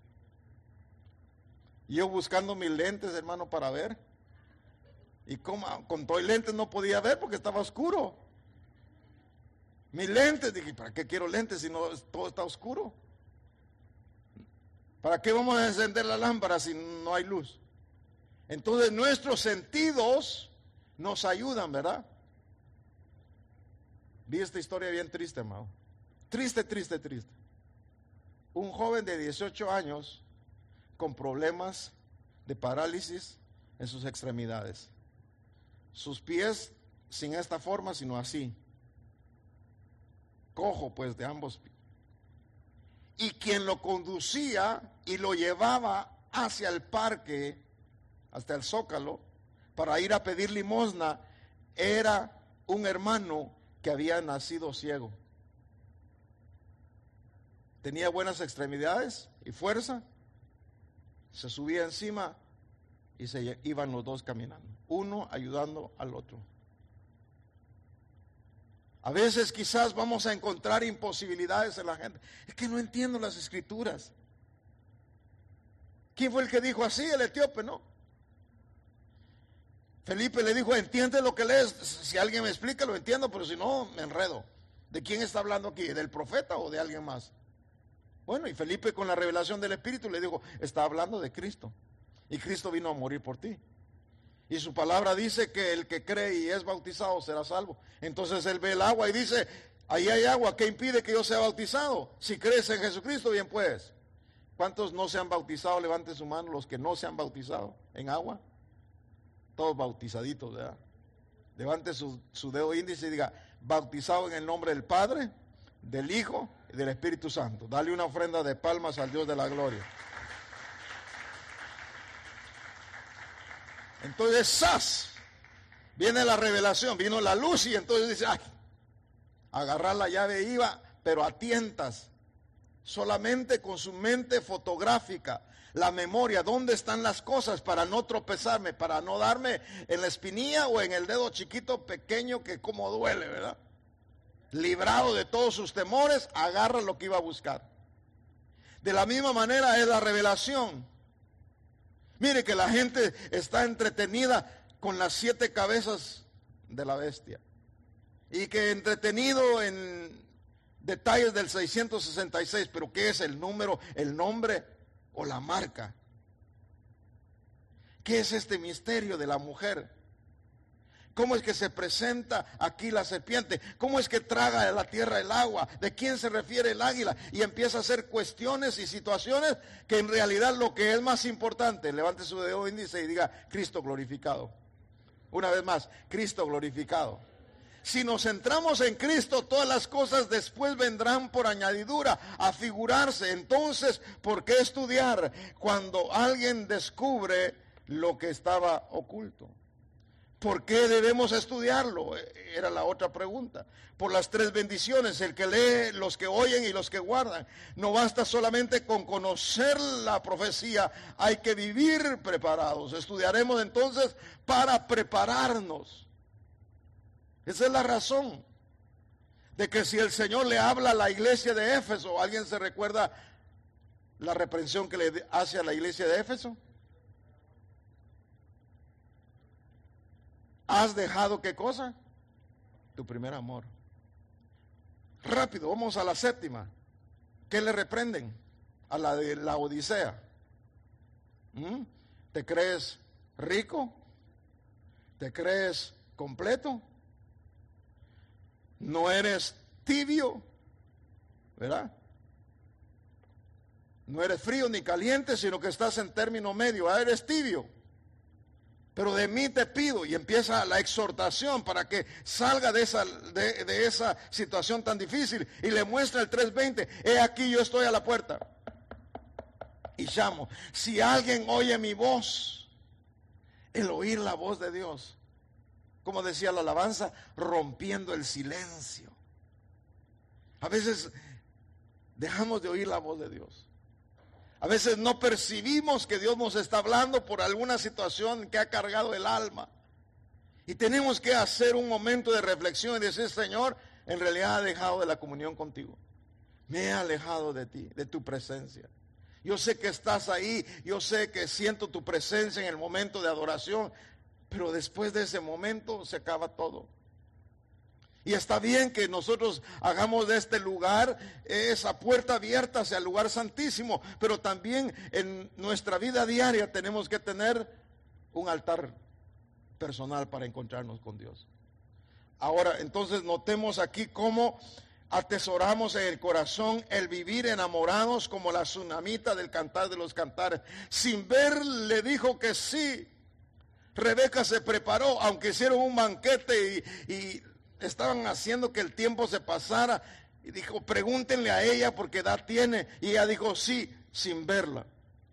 Y yo buscando mis lentes, hermano, para ver. Y como, con todo el lentes no podía ver porque estaba oscuro. Mis lentes, dije, ¿para qué quiero lentes si no todo está oscuro? ¿Para qué vamos a encender la lámpara si no hay luz? Entonces nuestros sentidos nos ayudan, ¿verdad? Vi esta historia bien triste, hermano. Triste, triste, triste. Un joven de dieciocho años con problemas de parálisis en sus extremidades. Sus pies sin esta forma, sino así. Cojo, pues, de ambos pies. Y quien lo conducía y lo llevaba hacia el parque, hasta el Zócalo, para ir a pedir limosna, era un hermano que había nacido ciego. Tenía buenas extremidades y fuerza. Se subía encima y se iban los dos caminando, uno ayudando al otro. A veces quizás vamos a encontrar imposibilidades en la gente. Es que no entiendo las escrituras. ¿Quién fue el que dijo así? El etíope, ¿no? Felipe le dijo, entiende lo que lees. Si alguien me explica, lo entiendo, pero si no, me enredo. ¿De quién está hablando aquí? ¿Del profeta o de alguien más? Bueno, y Felipe con la revelación del Espíritu le dijo, está hablando de Cristo. Y Cristo vino a morir por ti. Y su palabra dice que el que cree y es bautizado será salvo. Entonces él ve el agua y dice, ahí hay agua, ¿qué impide que yo sea bautizado? Si crees en Jesucristo, bien puedes. ¿Cuántos no se han bautizado? Levanten su mano los que no se han bautizado en agua. Todos bautizaditos, ¿verdad? Levante su, su dedo índice y diga, bautizado en el nombre del Padre, del Hijo y del Espíritu Santo. Dale una ofrenda de palmas al Dios de la gloria. Entonces, ¡zas! Viene la revelación, vino la luz y entonces dice, ay, agarrar la llave iba, pero a tientas, solamente con su mente fotográfica, La memoria, ¿dónde están las cosas para no tropezarme, para no darme en la espinilla o en el dedo chiquito pequeño que como duele, ¿verdad? Librado de todos sus temores, agarra lo que iba a buscar. De la misma manera es la revelación. Mire que la gente está entretenida con las siete cabezas de la bestia. Y que entretenido en detalles del seiscientos sesenta y seis, pero ¿qué es el número, el nombre o la marca? ¿Qué es este misterio de la mujer? ¿Cómo es que se presenta aquí la serpiente? ¿Cómo es que traga de la tierra el agua? ¿De quién se refiere el águila? Y empieza a hacer cuestiones y situaciones que en realidad lo que es más importante, levante su dedo índice y diga, Cristo glorificado. Una vez más, Cristo glorificado. Si nos centramos en Cristo, todas las cosas después vendrán por añadidura a figurarse. Entonces, ¿por qué estudiar cuando alguien descubre lo que estaba oculto? ¿Por qué debemos estudiarlo? Era la otra pregunta. Por las tres bendiciones, el que lee, los que oyen y los que guardan. No basta solamente con conocer la profecía, hay que vivir preparados. Estudiaremos entonces para prepararnos. Esa es la razón de que si el Señor le habla a la iglesia de Éfeso, ¿alguien se recuerda la reprensión que le hace a la iglesia de Éfeso? ¿Has dejado qué cosa? Tu primer amor. Rápido, vamos a la séptima. ¿Qué le reprenden? A la de la Odisea. ¿Mm? ¿Te crees rico? ¿Te crees completo? ¿No eres tibio? ¿Verdad? No eres frío ni caliente, sino que estás en término medio. Ah, eres tibio. Pero de mí te pido, y empieza la exhortación para que salga de esa, de, de esa situación tan difícil, y le muestra el tres veinte, he aquí yo estoy a la puerta y llamo. Si alguien oye mi voz, el oír la voz de Dios, como decía la alabanza, rompiendo el silencio. A veces dejamos de oír la voz de Dios. A veces no percibimos que Dios nos está hablando por alguna situación que ha cargado el alma. Y tenemos que hacer un momento de reflexión y decir, Señor, en realidad he dejado de la comunión contigo. Me he alejado de ti, de tu presencia. Yo sé que estás ahí, yo sé que siento tu presencia en el momento de adoración, pero después de ese momento se acaba todo. Y está bien que nosotros hagamos de este lugar esa puerta abierta hacia el lugar santísimo, pero también en nuestra vida diaria tenemos que tener un altar personal para encontrarnos con Dios. Ahora, entonces notemos aquí cómo atesoramos en el corazón el vivir enamorados como la tsunamita del Cantar de los Cantares. Sin ver le dijo que sí. Rebeca se preparó, aunque hicieron un banquete y... y estaban haciendo que el tiempo se pasara, y dijo, pregúntenle a ella porque edad tiene, y ella dijo sí, sin verla.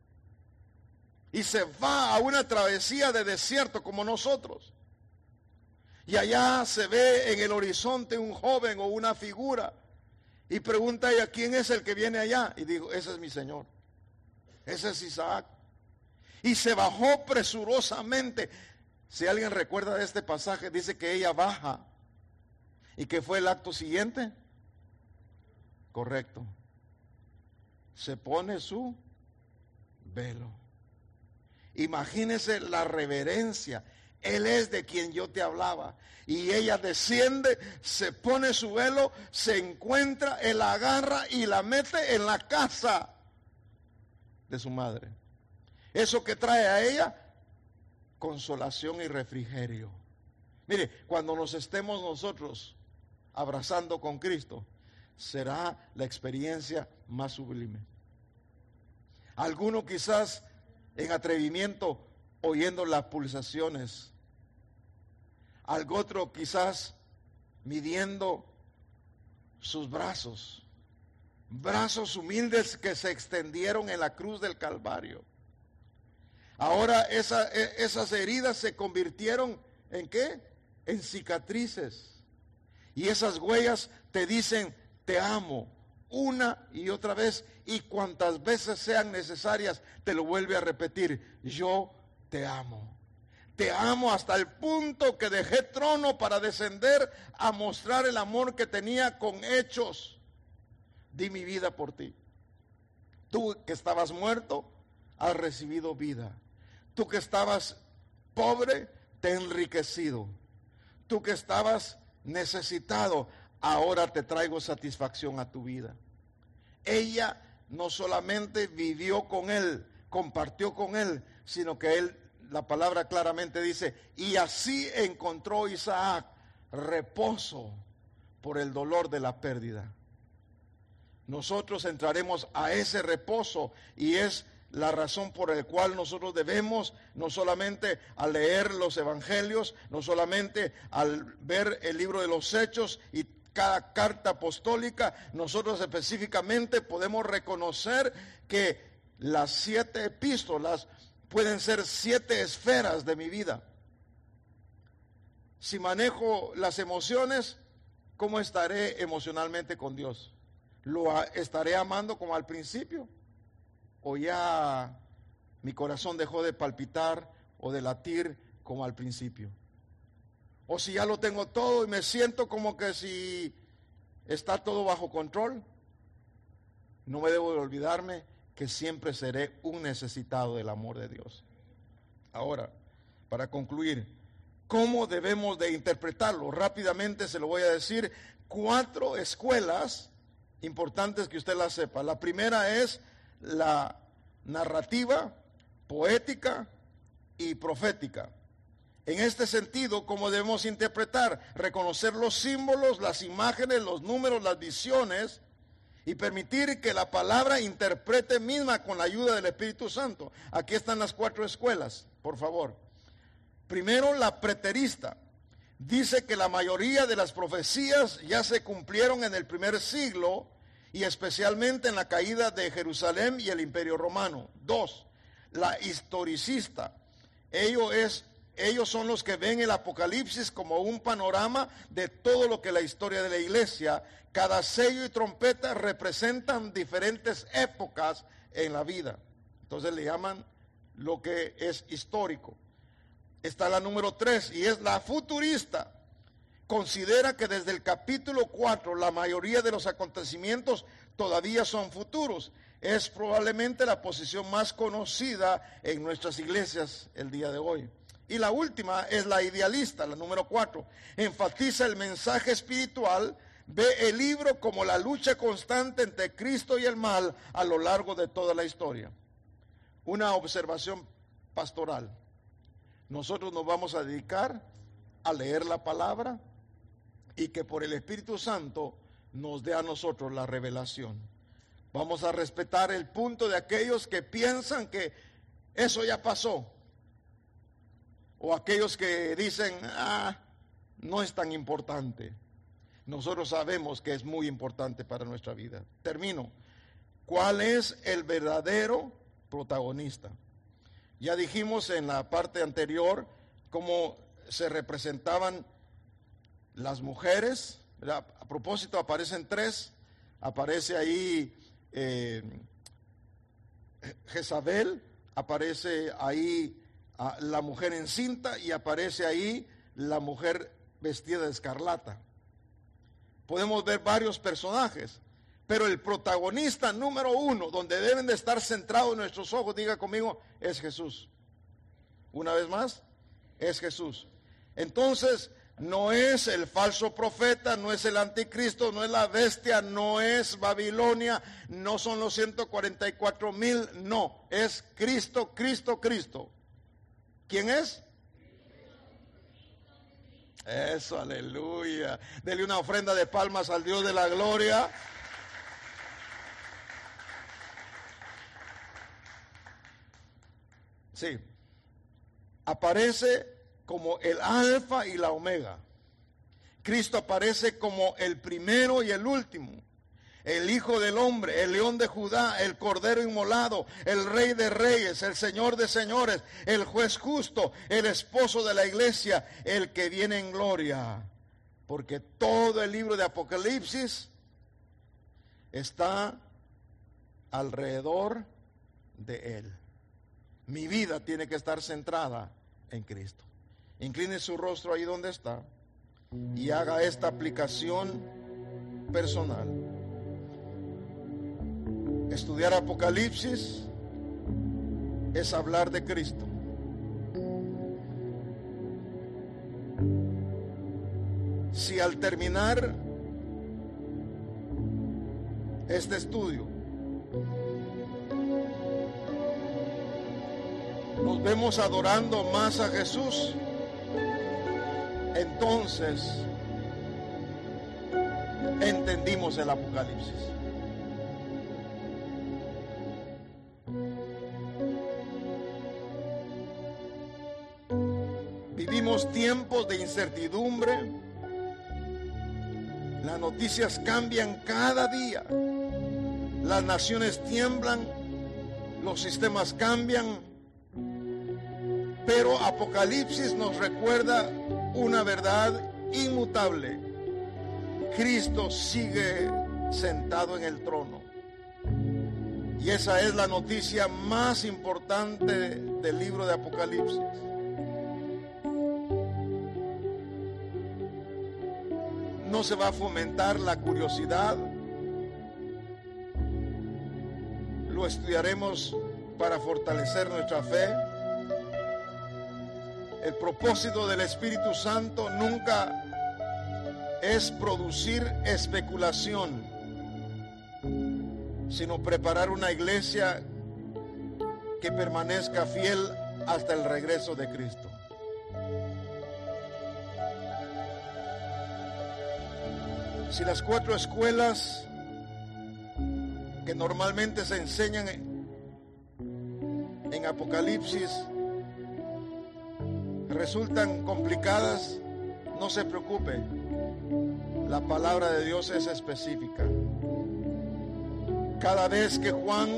Y se va a una travesía de desierto como nosotros, y allá se ve en el horizonte un joven o una figura, y pregunta ella, ¿quién es el que viene allá? Y dijo, ese es mi Señor, ese es Isaac. Y se bajó presurosamente. Si alguien recuerda de este pasaje, dice que ella baja. ¿Y qué fue el acto siguiente? Correcto. Se pone su velo. Imagínese la reverencia. Él es de quien yo te hablaba. Y ella desciende, se pone su velo, se encuentra, él la agarra y la mete en la casa de su madre. Eso que trae a ella, consolación y refrigerio. Mire, cuando nos estemos nosotros abrazando con Cristo, será la experiencia más sublime. Alguno quizás en atrevimiento oyendo las pulsaciones, algo otro quizás midiendo sus brazos, brazos humildes que se extendieron en la cruz del Calvario. Ahora esa, esas heridas se convirtieron ¿en qué? En cicatrices. Y esas huellas te dicen, te amo, una y otra vez, y cuantas veces sean necesarias te lo vuelve a repetir: yo te amo. Te amo hasta el punto que dejé trono para descender a mostrar el amor que tenía con hechos. Di mi vida por ti. Tú que estabas muerto, has recibido vida. Tú que estabas pobre, te he enriquecido. Tú que estabas necesitado, ahora te traigo satisfacción a tu vida. Ella no solamente vivió con él, compartió con él, sino que él, la palabra claramente dice, y así encontró Isaac reposo por el dolor de la pérdida. Nosotros entraremos a ese reposo y es la razón por la cual nosotros debemos, no solamente al leer los evangelios, no solamente al ver el libro de los Hechos y cada carta apostólica, nosotros específicamente podemos reconocer que las siete epístolas pueden ser siete esferas de mi vida. Si manejo las emociones, ¿cómo estaré emocionalmente con Dios? ¿Lo estaré amando como al principio? ¿O ya mi corazón dejó de palpitar o de latir como al principio? ¿O si ya lo tengo todo y me siento como que si está todo bajo control? No me debo de olvidarme que siempre seré un necesitado del amor de Dios. Ahora, para concluir, ¿cómo debemos de interpretarlo? Rápidamente se lo voy a decir. Cuatro escuelas importantes que usted las sepa. La primera es la narrativa, poética y profética. En este sentido, ¿cómo debemos interpretar? Reconocer los símbolos, las imágenes, los números, las visiones, y permitir que la palabra interprete misma con la ayuda del Espíritu Santo. Aquí están las cuatro escuelas, por favor. Primero, la preterista. Dice que la mayoría de las profecías ya se cumplieron en el primer siglo y especialmente en la caída de Jerusalén y el Imperio Romano. Dos, la historicista. Ello es, ellos son los que ven el Apocalipsis como un panorama de todo lo que la historia de la iglesia. Cada sello y trompeta representan diferentes épocas en la vida. Entonces le llaman lo que es histórico. Está la número tres y es la futurista. Considera que desde el capítulo cuatro la mayoría de los acontecimientos todavía son futuros. Es probablemente la posición más conocida en nuestras iglesias el día de hoy. Y la última es la idealista, la número cuatro. Enfatiza el mensaje espiritual, ve el libro como la lucha constante entre Cristo y el mal a lo largo de toda la historia. Una observación pastoral. Nosotros nos vamos a dedicar a leer la palabra y que por el Espíritu Santo nos dé a nosotros la revelación. Vamos a respetar el punto de aquellos que piensan que eso ya pasó. O aquellos que dicen, ah, no es tan importante. Nosotros sabemos que es muy importante para nuestra vida. Termino. ¿Cuál es el verdadero protagonista? Ya dijimos en la parte anterior cómo se representaban las mujeres. A propósito, aparecen tres. Aparece ahí eh, Jezabel, aparece ahí ah, la mujer encinta y aparece ahí la mujer vestida de escarlata. Podemos ver varios personajes, pero el protagonista número uno, donde deben de estar centrados nuestros ojos, diga conmigo, es Jesús. Una vez más, es Jesús. Entonces, no es el falso profeta, no es el anticristo, no es la bestia, no es Babilonia, no son los ciento cuarenta y cuatro mil, no, es Cristo, Cristo, Cristo. ¿Quién es? Eso, aleluya. Dele una ofrenda de palmas al Dios de la gloria. Sí, aparece como el alfa y la omega. Cristo aparece como el primero y el último, el Hijo del Hombre, el León de Judá, el Cordero inmolado, el Rey de Reyes, el Señor de Señores, el Juez justo, el Esposo de la iglesia, el que viene en gloria. Porque todo el libro de Apocalipsis está alrededor de Él. Mi vida tiene que estar centrada en Cristo. Incline su rostro ahí donde está y haga esta aplicación personal. Estudiar Apocalipsis es hablar de Cristo. Si al terminar este estudio nos vemos adorando más a Jesús, entonces entendimos el Apocalipsis. Vivimos tiempos de incertidumbre. Las noticias cambian cada día. Las naciones tiemblan. Los sistemas cambian. Pero Apocalipsis nos recuerda una verdad inmutable. Cristo sigue sentado en el trono. Y esa es la noticia más importante del libro de Apocalipsis. No se va a fomentar la curiosidad. Lo estudiaremos para fortalecer nuestra fe. El propósito del Espíritu Santo nunca es producir especulación, sino preparar una iglesia que permanezca fiel hasta el regreso de Cristo. Si las cuatro escuelas que normalmente se enseñan en Apocalipsis resultan complicadas, no se preocupe. La palabra de Dios es específica. Cada vez que Juan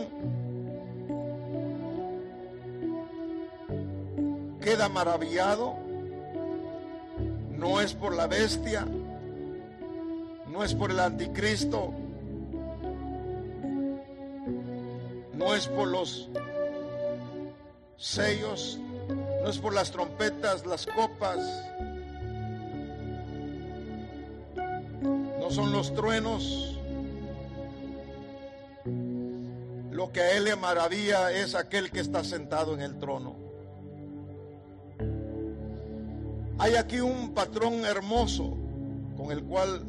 queda maravillado, no es por la bestia, no es por el anticristo, no es por los sellos, no es por las trompetas, las copas, no son los truenos. Lo que a él le maravilla es aquel que está sentado en el trono. Hay aquí un patrón hermoso con el cual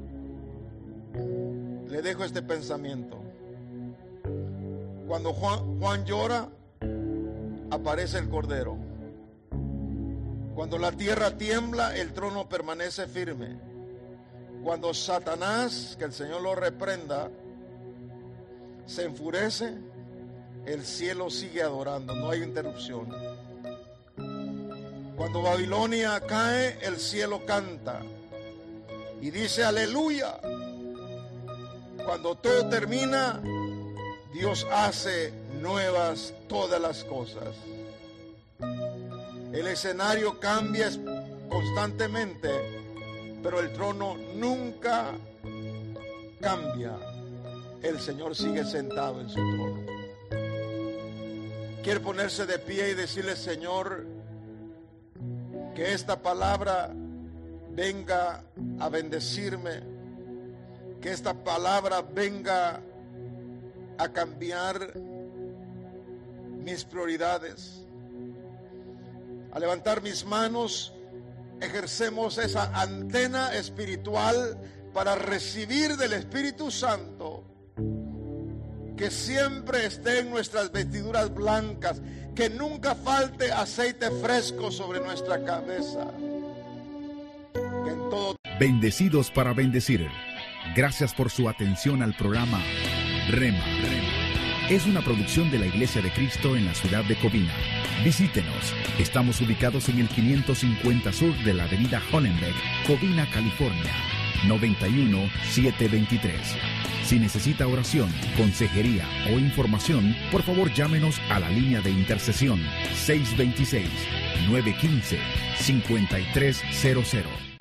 le dejo este pensamiento. Cuando Juan, Juan llora, aparece el Cordero. Cuando la tierra tiembla, el trono permanece firme. Cuando Satanás, que el Señor lo reprenda, se enfurece, el cielo sigue adorando, no hay interrupción. Cuando Babilonia cae, el cielo canta y dice aleluya. Cuando todo termina, Dios hace nuevas todas las cosas. El escenario cambia constantemente, pero el trono nunca cambia. El Señor sigue sentado en su trono. Quiere ponerse de pie y decirle: Señor, que esta palabra venga a bendecirme, que esta palabra venga a cambiar mis prioridades. Al levantar mis manos, ejercemos esa antena espiritual para recibir del Espíritu Santo, que siempre esté en nuestras vestiduras blancas, que nunca falte aceite fresco sobre nuestra cabeza. Que en todo... Bendecidos para bendecir. Gracias por su atención al programa Rema. Rema. Es una producción de la Iglesia de Cristo en la ciudad de Covina. Visítenos. Estamos ubicados en el quinientos cincuenta sur de la avenida Hollenbeck, Covina, California, noventa y uno mil setecientos veintitrés. Si necesita oración, consejería o información, por favor llámenos a la línea de intercesión seis dos seis, nueve uno cinco, cinco tres cero cero.